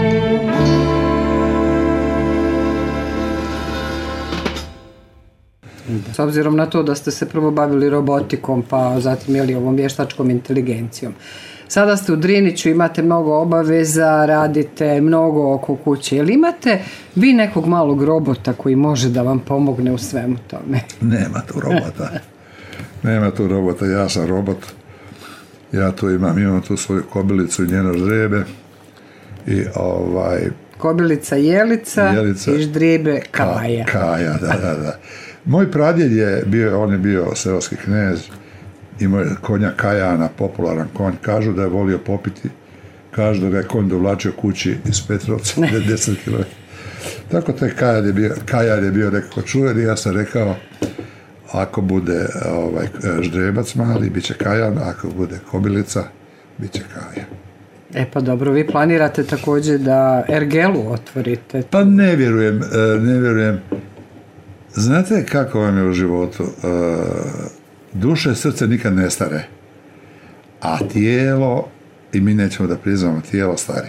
S obzirom na to da ste se prvo bavili robotikom, pa zatim ili ovom vještačkom inteligencijom. Sada ste u Driniću, imate mnogo obaveza, radite mnogo oko kuće. Jel imate vi nekog malog robota koji može da vam pomogne u svemu tome? Nema tu robota. Nema tu robota, ja sam robot. Ja tu imam, imam tu svoju kobilicu i njeno ždrijebe. I ovaj... Kobilica Jelica, Jelica i ždrijebe Kaja. Ka, kaja, da, da, da. Moj pradjed je bio, on je bio seoski knez, imao je konja Kajana, popularan konj. Kažu da je volio popiti, kažu da ga je konj dovlačio kući iz Petrovca, deset kilometara. Tako taj Kajan je bio, Kajan je bio nekako čuven i ja sam rekao, ako bude ovaj, ždrebac mali, bit će Kajan, ako bude kobilica, bit će Kaja. E pa dobro, vi planirate također da ergelu otvorite? Pa ne vjerujem, ne vjerujem. Znate kako vam je u životu? Duša i srce nikad ne stare, a tijelo, i mi nećemo da priznamo, tijelo stari.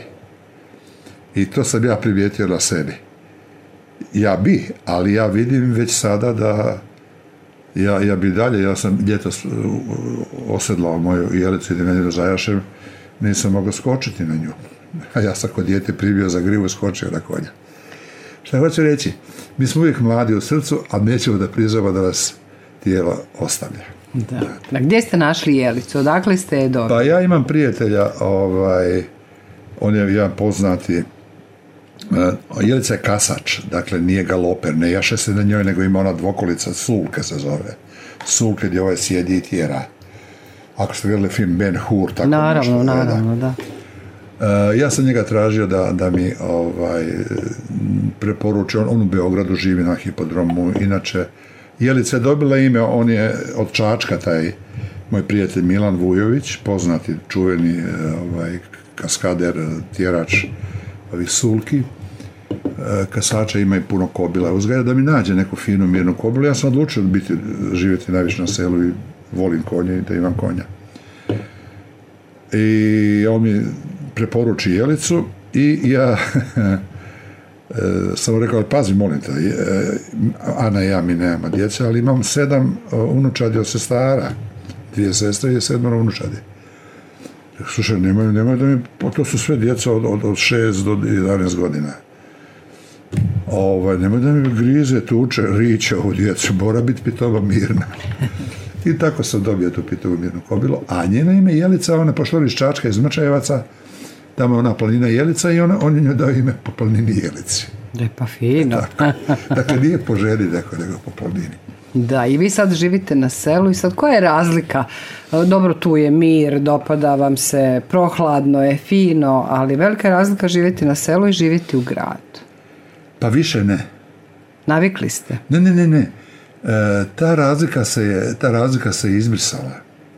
I to sam ja primijetio na sebi. Ja bi, ali ja vidim već sada da ja, ja bi dalje, ja sam ljetos osedlao moju Jelicu i da zajašem, nisam mogao skočiti na nju. A ja sam kod dijete pribio za grivu i skočio na konja. Šta hoću reći? Mi smo uvijek mladi u srcu, a nećemo da priznamo da nas tijelo ostavlja. Da. Da. Gdje ste našli Jelicu? Odakle ste je dobili? Pa ja imam prijatelja, ovaj, on je jedan poznati, uh, Jelica je kasač, dakle nije galoper, ne jaše se na njoj, nego ima ona dvokolica, sulke se zove. Sulke gdje ovaj sjedi i tjera. Ako ste gledali film Ben Hur, tako naravno, nešto. Naravno, da. Uh, ja sam njega tražio da, da mi ovaj, preporuči, on, on u Beogradu živi na hipodromu, inače Jelica je dobila ime, on je od Čačka, taj moj prijatelj Milan Vujović, poznati, čuveni ovaj, kaskader, tjerač ovih sulki. Kasača ima i puno kobila. Uzgaja da mi nađe neku finu, mirnu kobilu. Ja sam odlučio biti, živjeti najviše na selu i volim konje i da imam konja. I on mi preporuči Jelicu i ja sam rekao, ali pazi, molim te, Ana i ja mi nemamo djece, ali imam sedam unučadi od sestara, dvije sestre i sedmero unučadi. Slušaj, nemoj, nemoj da mi, to su sve djeca od, od, od šest do jedanaest godina. Ovaj, nemoj da mi grize, tuče, riče ovu djecu, mora biti pitova mirna. I tako sam dobio tu pitovu mirnu kobilu, a njeno ime Jelica, ona pošla iz Čačka, iz Mrčajevaca, tamo je ona planina Jelica i ona, on je njoj dao ime po planini Jelici. Da je pa fino. Tako. Dakle, nije po ženi neko, nego po planini. Da, i vi sad živite na selu i sad koja je razlika? Dobro, tu je mir, dopada vam se, prohladno je, fino, ali velika je razlika živjeti na selu i živjeti u gradu. Pa više ne. Navikli ste? Ne, ne, ne, ne. E, ta razlika se je, ta razlika se je izbrisala.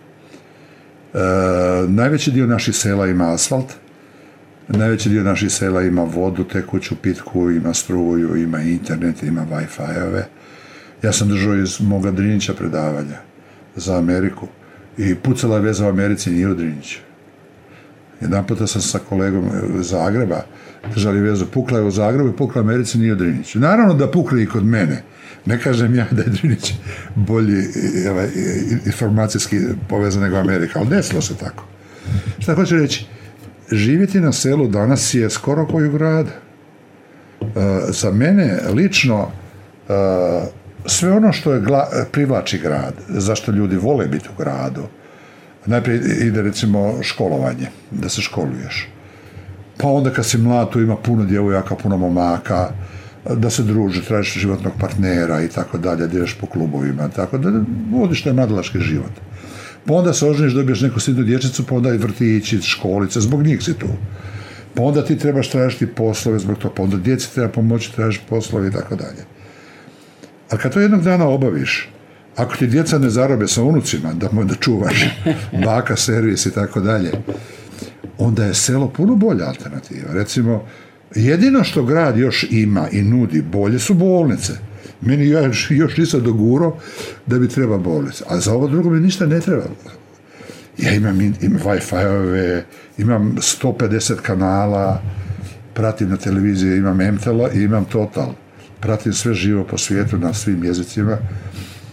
E, najveći dio naših sela ima asfalt, najveći dio naših sela ima vodu, tekuću, pitku, ima struju, ima internet, ima Wi-Fi-ove. Ja sam držao iz moga Drinića predavanja za Ameriku i pucala je veza u Americi, nije u Driniću. Jedan puta sam sa kolegom iz Zagreba držali vezu, pukla je u Zagrebu i pukla u Americi, nije u Driniću. Naravno da pukli i kod mene. Ne kažem ja da je Drinić bolji ovaj, informacijski povezan nego Amerika, ali desilo se tako. Šta hoću reći? Živjeti na selu danas je skoro koji u gradu. Uh, za mene lično uh, sve ono što je gla, privlači grad, zašto ljudi vole biti u gradu, najprije ide recimo školovanje, da se školuješ. Pa onda kad si mlad, tu ima puno djevojaka, puno momaka, da se druži, tražiš životnog partnera i tako dalje, da ideš po klubovima, tako da vodiš taj mladalački život. Pa onda se oženiš, dobiješ neku sitnu dječicu, pa onda i vrtići, školice, zbog njih si tu. Pa onda ti trebaš tražiti poslove zbog toga, pa onda djeci treba pomoći tražiti poslove i tako dalje. A kad to jednog dana obaviš, ako ti djeca ne zarobe sa unucima, da, da čuvaš baka, servis i tako dalje, onda je selo puno bolja alternativa. Recimo, jedino što grad još ima i nudi bolje su bolnice. Meni ja još, još nisam dogurao da bi treba bolnice. A za ovo drugo mi ništa ne treba. Ja imam, imam Wi-Fi-ove, imam sto pedeset kanala, pratim na televiziji, imam M T L i imam Total. Pratim sve živo po svijetu na svim jezicima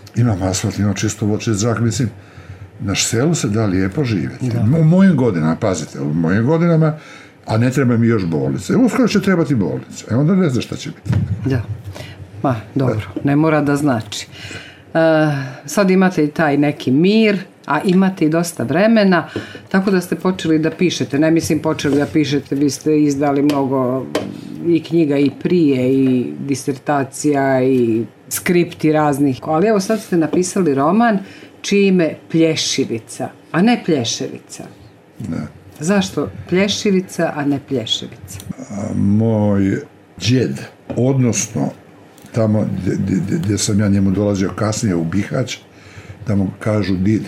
imam asfalt, imam čisto voće, zrak, mislim, na selu se da lijepo živjeti. Da. U mojim godinama, pazite, u mojim godinama, a ne treba mi još bolnice. Uskoro će trebati bolnice, e onda ne zna šta će biti. Da, ma, dobro, ne mora da znači. Uh, sad imate i taj neki mir, a imate i dosta vremena, tako da ste počeli da pišete. Ne mislim počeli da pišete, vi ste izdali mnogo i knjiga i prije, i disertacija, i skripti raznih. Ali evo sad ste napisali roman čije ime Plješevica, a ne Plješevica. Ne. Zašto Plješevica, a ne Plješevica? A, moj djed, odnosno tamo gdje sam ja njemu dolazio kasnije u Bihać, tamo kažu did.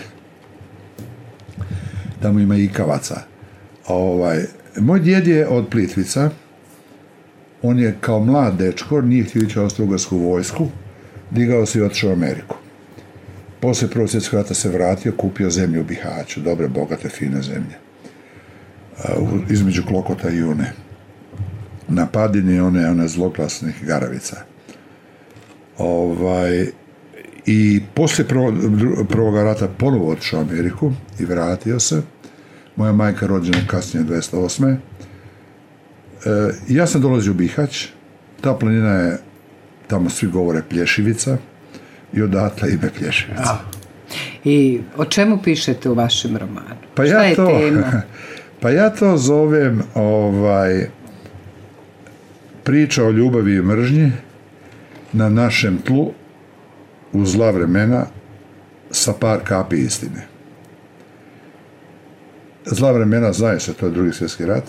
Tamo ima ikavaca. Ovaj, moj djed je od Plitvica. On je kao mlad dečko, nije htio ići u Austro-Ugarsku vojsku, digao se i otišao u Ameriku. Poslije Prvog svjetskog rata se vratio, kupio zemlju u Bihaću, dobre, bogate, fine zemlje. Između Klokota i Une. Na padini one, one zloglasnih Garavica. Ovaj, i poslije prvog, prvog rata ponovo otišao u Ameriku i vratio se. Moja majka rođena kasnije dvadeset osme. E, ja sam dolazio u Bihać. Ta planina je, tamo svi govore Plješevica, i odatle ime Plješevica. A, i o čemu pišete u vašem romanu? Pa Šta ja je to, tema? Pa ja to zovem ovaj, priča o ljubavi i mržnji na našem tlu u zla vremena sa par kapi istine. Zla vremena, znaju se, to je Drugi svjetski rat.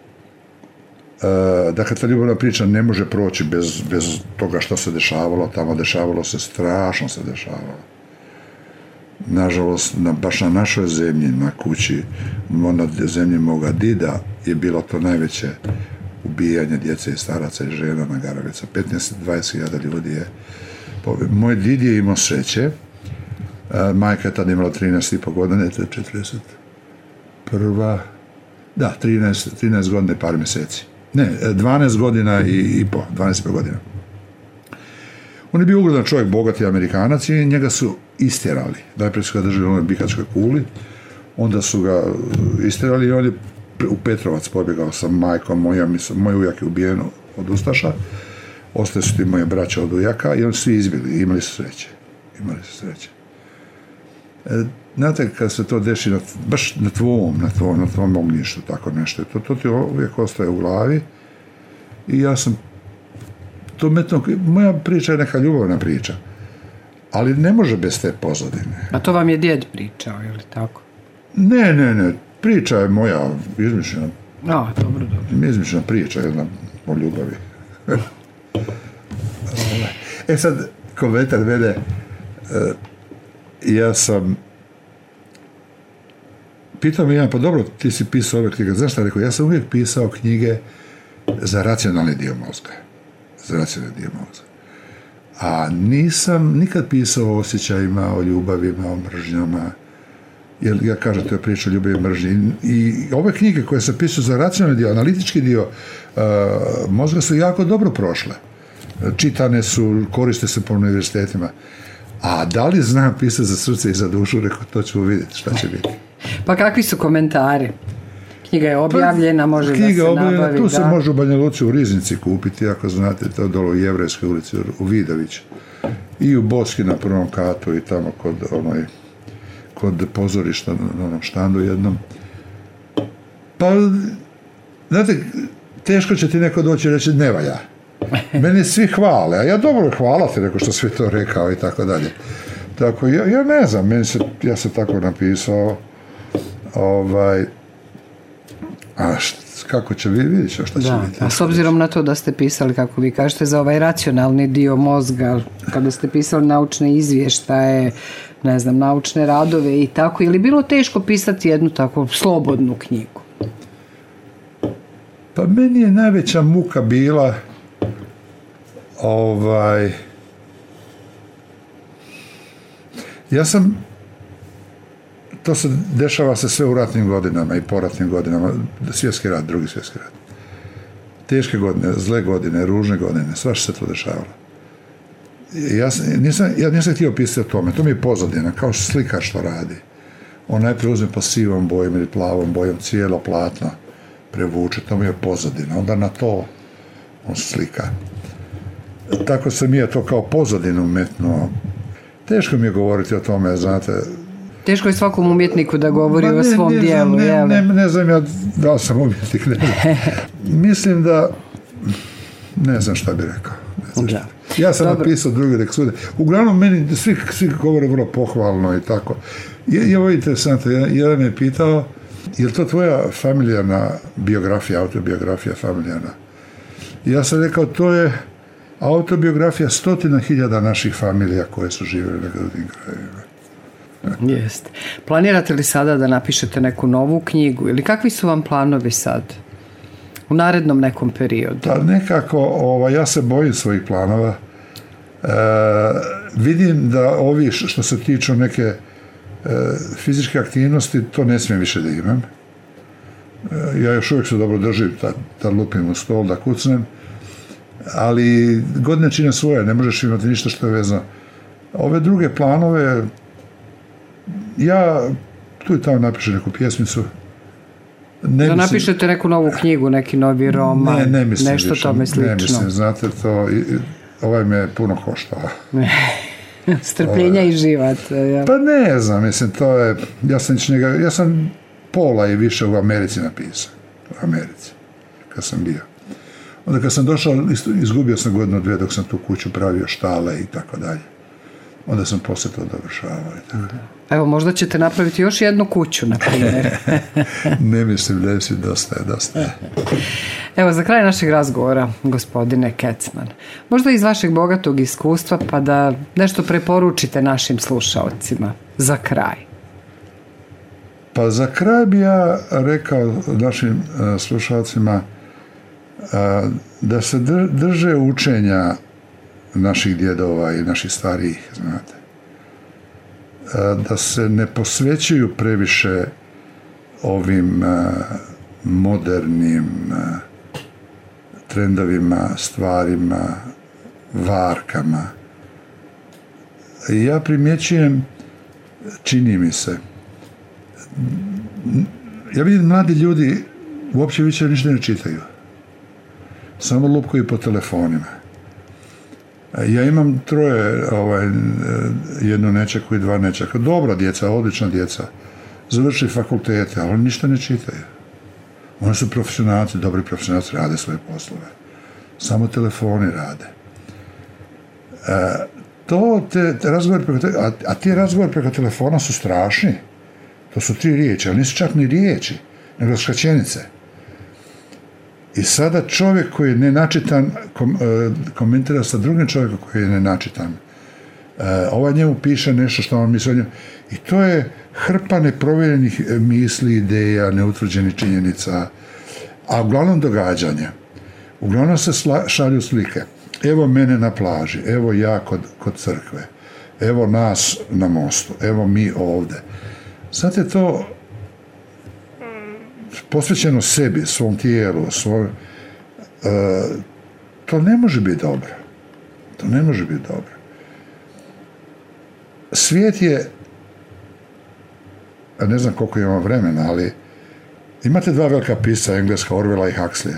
E, dakle, ta ljubavna priča ne može proći bez, bez toga što se dešavalo. Tamo dešavalo se, strašno se dešavalo. Nažalost, na, baš na našoj zemlji, na kući, na zemlji moga dida, je bilo to najveće ubijanje djece i staraca i žena na Garavica. petnaest do dvadeset hiljada ljudi je. Moj did je imao sreće. E, majka je tada imala trinaest i po godine, to je četrdeset prva. Da, trinaest, trinaest godina i par mjeseci. Ne, dvanaest godina i, i po, dvanaest i po godina. On je bio ugledan čovjek, bogati Amerikanac, i njega su istjerali. Najprije su ga držali u onoj Bihaćkoj kuli, onda su ga istjerali i on je u Petrovac pobjegao sa majkom moja, moj ujak je ubijen od ustaša, ostali su ti moje braće od ujaka i oni svi izbili, imali su sreće. Imali su sreće. E, znate, kad se to deši na, baš na tvom, na tvom, na tvom ognjištu, tako nešto, to, to ti uvijek ostaje u glavi i ja sam to metno, moja priča je neka ljubavna priča, ali ne može bez te pozadine. A to vam je djed pričao, je li tako? Ne, ne, ne, priča je moja izmišljena. A, dobro, dobro. Izmišljena priča jedna o ljubavi. E sad, komentar vede, ja sam pitao me jedan, pa dobro, ti si pisao ove knjige, znaš šta rekao, ja sam uvijek pisao knjige za racionalni dio mozga. Za racionalni dio mozga. A nisam nikad pisao o osjećajima, o ljubavima, o mržnjama, jer ja kažem, to je priča o ljubavi i mržnji. I ove knjige koje se pisao za racionalni dio, analitički dio uh, mozga su jako dobro prošle. Čitane su, koriste se po univerzitetima. A da li znam pisati za srce i za dušu, rekao, to ćemo vidjeti šta će biti. Pa kakvi su komentari? Knjiga je objavljena, može pa, knjiga da se objavljena, nabavi. Tu da. se može u Banja Luci u Riznici kupiti, ako znate, to dole u Jevrejskoj ulici, u Vidović. I u Boski na prvom katu i tamo kod, onoj, kod pozorišta na onom štandu jednom. Pa, znate, teško će ti neko doći i reći ne valja. Meni svi hvale, a ja dobro hvala ti, rekao što svi to rekao i tako dalje. Tako, ja, ja ne znam, meni se, ja sam tako napisao, ovaj, a št, kako će vi vidjeti šta će da, biti. A s obzirom na to da ste pisali, kako vi kažete, za ovaj racionalni dio mozga, kada ste pisali naučne izvještaje, ne znam, naučne radove i tako, je li bilo teško pisati jednu tako slobodnu knjigu? Pa meni je najveća muka bila ovaj ja sam to se dešava se sve u ratnim godinama i poratnim godinama, svjetski rat, drugi svjetski rat. Teške godine, zle godine, ružne godine, svašta se to dešavalo. Ja nisam, ja nisam htio pisati o tome, to mi je pozadina, kao slika što radi. On najprije uzme pa sivom bojom ili plavom bojom cijelo platno prevuče, to mi je pozadina, onda na to on slika. Tako sam ja to kao pozadinu metnuo. Teško mi je govoriti o tome, znate. Teško je svakom umjetniku da govori ne, o svom ne, dijelu, ne, jel? Ne, ne, ne znam ja da li sam umjetnik, ne. Mislim da ne znam šta bi rekao. Ne znam šta. Ja sam Dobro. napisao druge nek sude. Uglavnom, meni svi, svi govore vrlo pohvalno i tako. Je, je ovo interesantno. Jedan me je pitao, je li to tvoja familijarna biografija, autobiografija familijarna? Ja sam rekao, to je autobiografija stotina hiljada naših familija koje su živjeli na drugim krajevima. Jeste. Planirate li sada da napišete neku novu knjigu ili kakvi su vam planovi sad? U narednom nekom periodu? Pa nekako, ova, ja se bojim svojih planova. E, vidim da ovi što se tiču neke e, fizičke aktivnosti, to ne smijem više da imam. E, ja još uvijek se dobro držim, da, da lupim u stol, da kucnem, ali godine čine svoje, ne možeš imati ništa što je vezano. Ove druge planove, ja tu i tamo napišem neku pjesmicu. Ne da mislim, napišete neku novu knjigu, neki novi roman, ne, ne mislim nešto više, tome slično. Ne mislim, znate, to, ovaj me puno koštao. Strpljenja ovaj. I živat. Ja. Pa ne znam, mislim, to je, ja sam njega, ja sam pola i više u Americi napisao. U Americi, kad sam bio. Onda kad sam došao, izgubio sam godinu dvije dok sam tu kuću pravio, štale i tako dalje. Onda sam poslije to dovršavao i tako. Evo, možda ćete napraviti još jednu kuću, na primjer. Ne mislim, ne mislim, dosta je, dosta je. Evo, za kraj našeg razgovora, gospodine Kecman, možda iz vašeg bogatog iskustva, pa da nešto preporučite našim slušaocima za kraj. Pa za kraj bi ja rekao našim uh, slušalcima uh, da se drže učenja naših djedova i naših starijih, znate. Da se ne posvećuju previše ovim modernim trendovima, stvarima, varkama. Ja primjećujem, čini mi se, ja vidim mladi ljudi uopće više ništa ne čitaju. Samo lupkaju po telefonima. Ja imam troje, ovaj, jednu nečaku i dva nečaka. Dobra djeca, odlična djeca. Završili fakultete, ali oni ništa ne čitaju. Oni su profesionalci, dobri profesionalci, rade svoje poslove. Samo telefoni rade. E, to te, te razgovori preko te, a, a ti razgovori preko telefona su strašni. To su tri riječi, ali nisu čak ni riječi, nego skraćenice. I sada čovjek koji je nenačitan kom, komentira sa drugim čovjekom koji je nenačitan. E, ovaj njemu piše nešto što on misli o njemu. I to je hrpa neprovjerenih misli, ideja, neutvrđenih činjenica, a uglavnom događanja. Uglavnom se sla, šalju slike. Evo mene na plaži, evo ja kod, kod crkve, evo nas na mostu, evo mi ovdje. Znate, to posvećeno sebi, svom tijelu, svoj, uh, to ne može biti dobro. To ne može biti dobro. Svijet je, a ne znam koliko imamo vremena, ali imate dva velika pisca engleska, Orwella i Huxleya.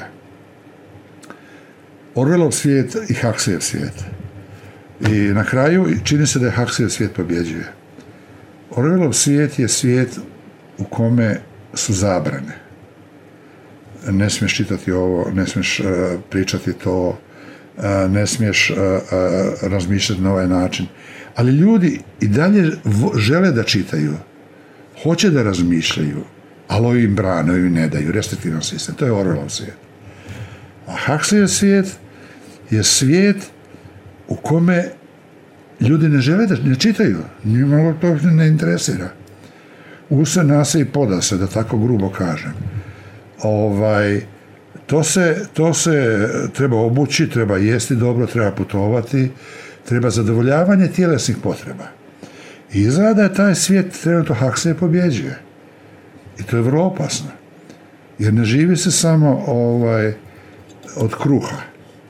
Orwellov svijet i Huxleyev svijet. I na kraju čini se da je Huxleyev svijet pobjeđuje. Orwellov svijet je svijet u kome su zabrane. Ne smiješ čitati ovo, ne smiješ uh, pričati to, uh, ne smiješ uh, uh, razmišljati na ovaj način. Ali ljudi i dalje vo, žele da čitaju, hoće da razmišljaju, ali ovi im brane, ovi im ne daju, restriktivan sistem. To je Orwellov svijet. A Huxleyev svijet je svijet u kome ljudi ne žele da ne čitaju, njima to ne interesira. Use, nase i poda se, da tako grubo kažem. Ovaj, to se, to se treba obući, treba jesti dobro, treba putovati, treba zadovoljavanje tjelesnih potreba. I izgleda da je taj svijet trenutno Huxley pobjeđuje. I to je vrlo opasno. Jer ne živi se samo ovaj, od kruha.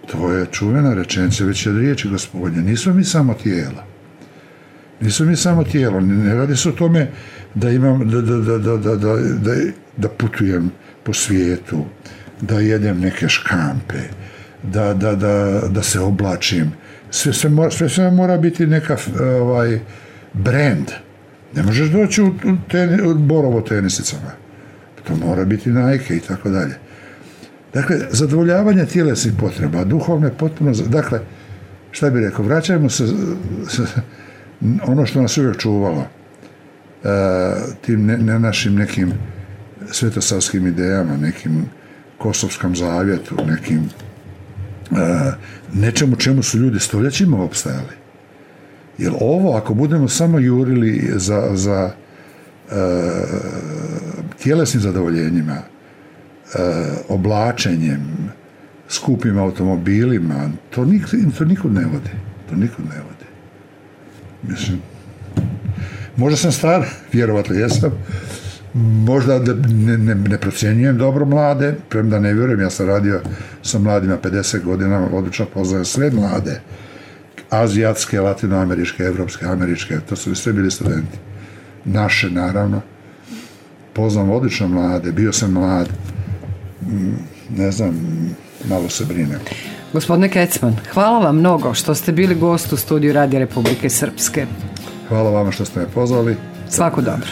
To je čuvena rečenica već od riječi Gospodnje. Nismo mi samo tijela. Nismo mi samo tijelo. Ne radi se o tome da imam, da, da, da, da, da, da, da putujem po svijetu, da jedem neke škampe, da, da, da, da se oblačim. Sve, sve, mora, sve, sve mora biti neka ovaj, brand. Ne možeš doći u, ten, u Borovo tenisicama. To mora biti Nike i tako dalje. Dakle, zadovoljavanje tjelesnih potreba, duhovne potpuno... Dakle, šta bih rekao, vraćajmo se, se ono što nas uvijek čuvalo, e, tim ne, ne našim nekim svetosavskim idejama, nekim Kosovskom zavjetu, nekim e, nečemu čemu su ljudi stoljećima opstajali. Jer ovo, ako budemo samo jurili za, za e, tjelesnim zadovoljenjima, e, oblačenjem, skupim automobilima, to, nik, to nikud ne vodi. To nikud ne vodi. Mislim, možda sam star, vjerovatno jesam, možda ne, ne, ne procjenjujem dobro mlade, premda ne vjerujem, ja sam radio sa mladima pedeset godina, odlično poznajem sve mlade, azijatske, latinoameričke, evropske, američke, to su sve bili studenti. Naše, naravno. Poznam odlično mlade, bio sam mlad, ne znam, malo se brinem. Gospodine Kecman, hvala vam mnogo što ste bili gost u studiju Radija Republike Srpske. Hvala vama što ste me pozvali. Svako dobro.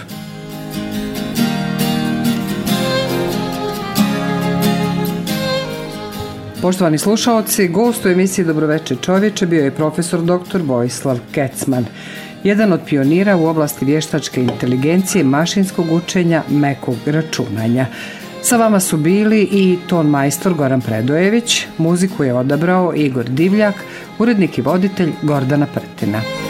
Poštovani slušaoci, gost u emisiji Dobroveče čovječe bio je profesor doktor Vojislav Kecman, jedan od pionira u oblasti vještačke inteligencije, mašinskog učenja, mekog računanja. Sa vama su bili i ton majstor Goran Predojević, muziku je odabrao Igor Divljak, urednik i voditelj Gordana Prtina.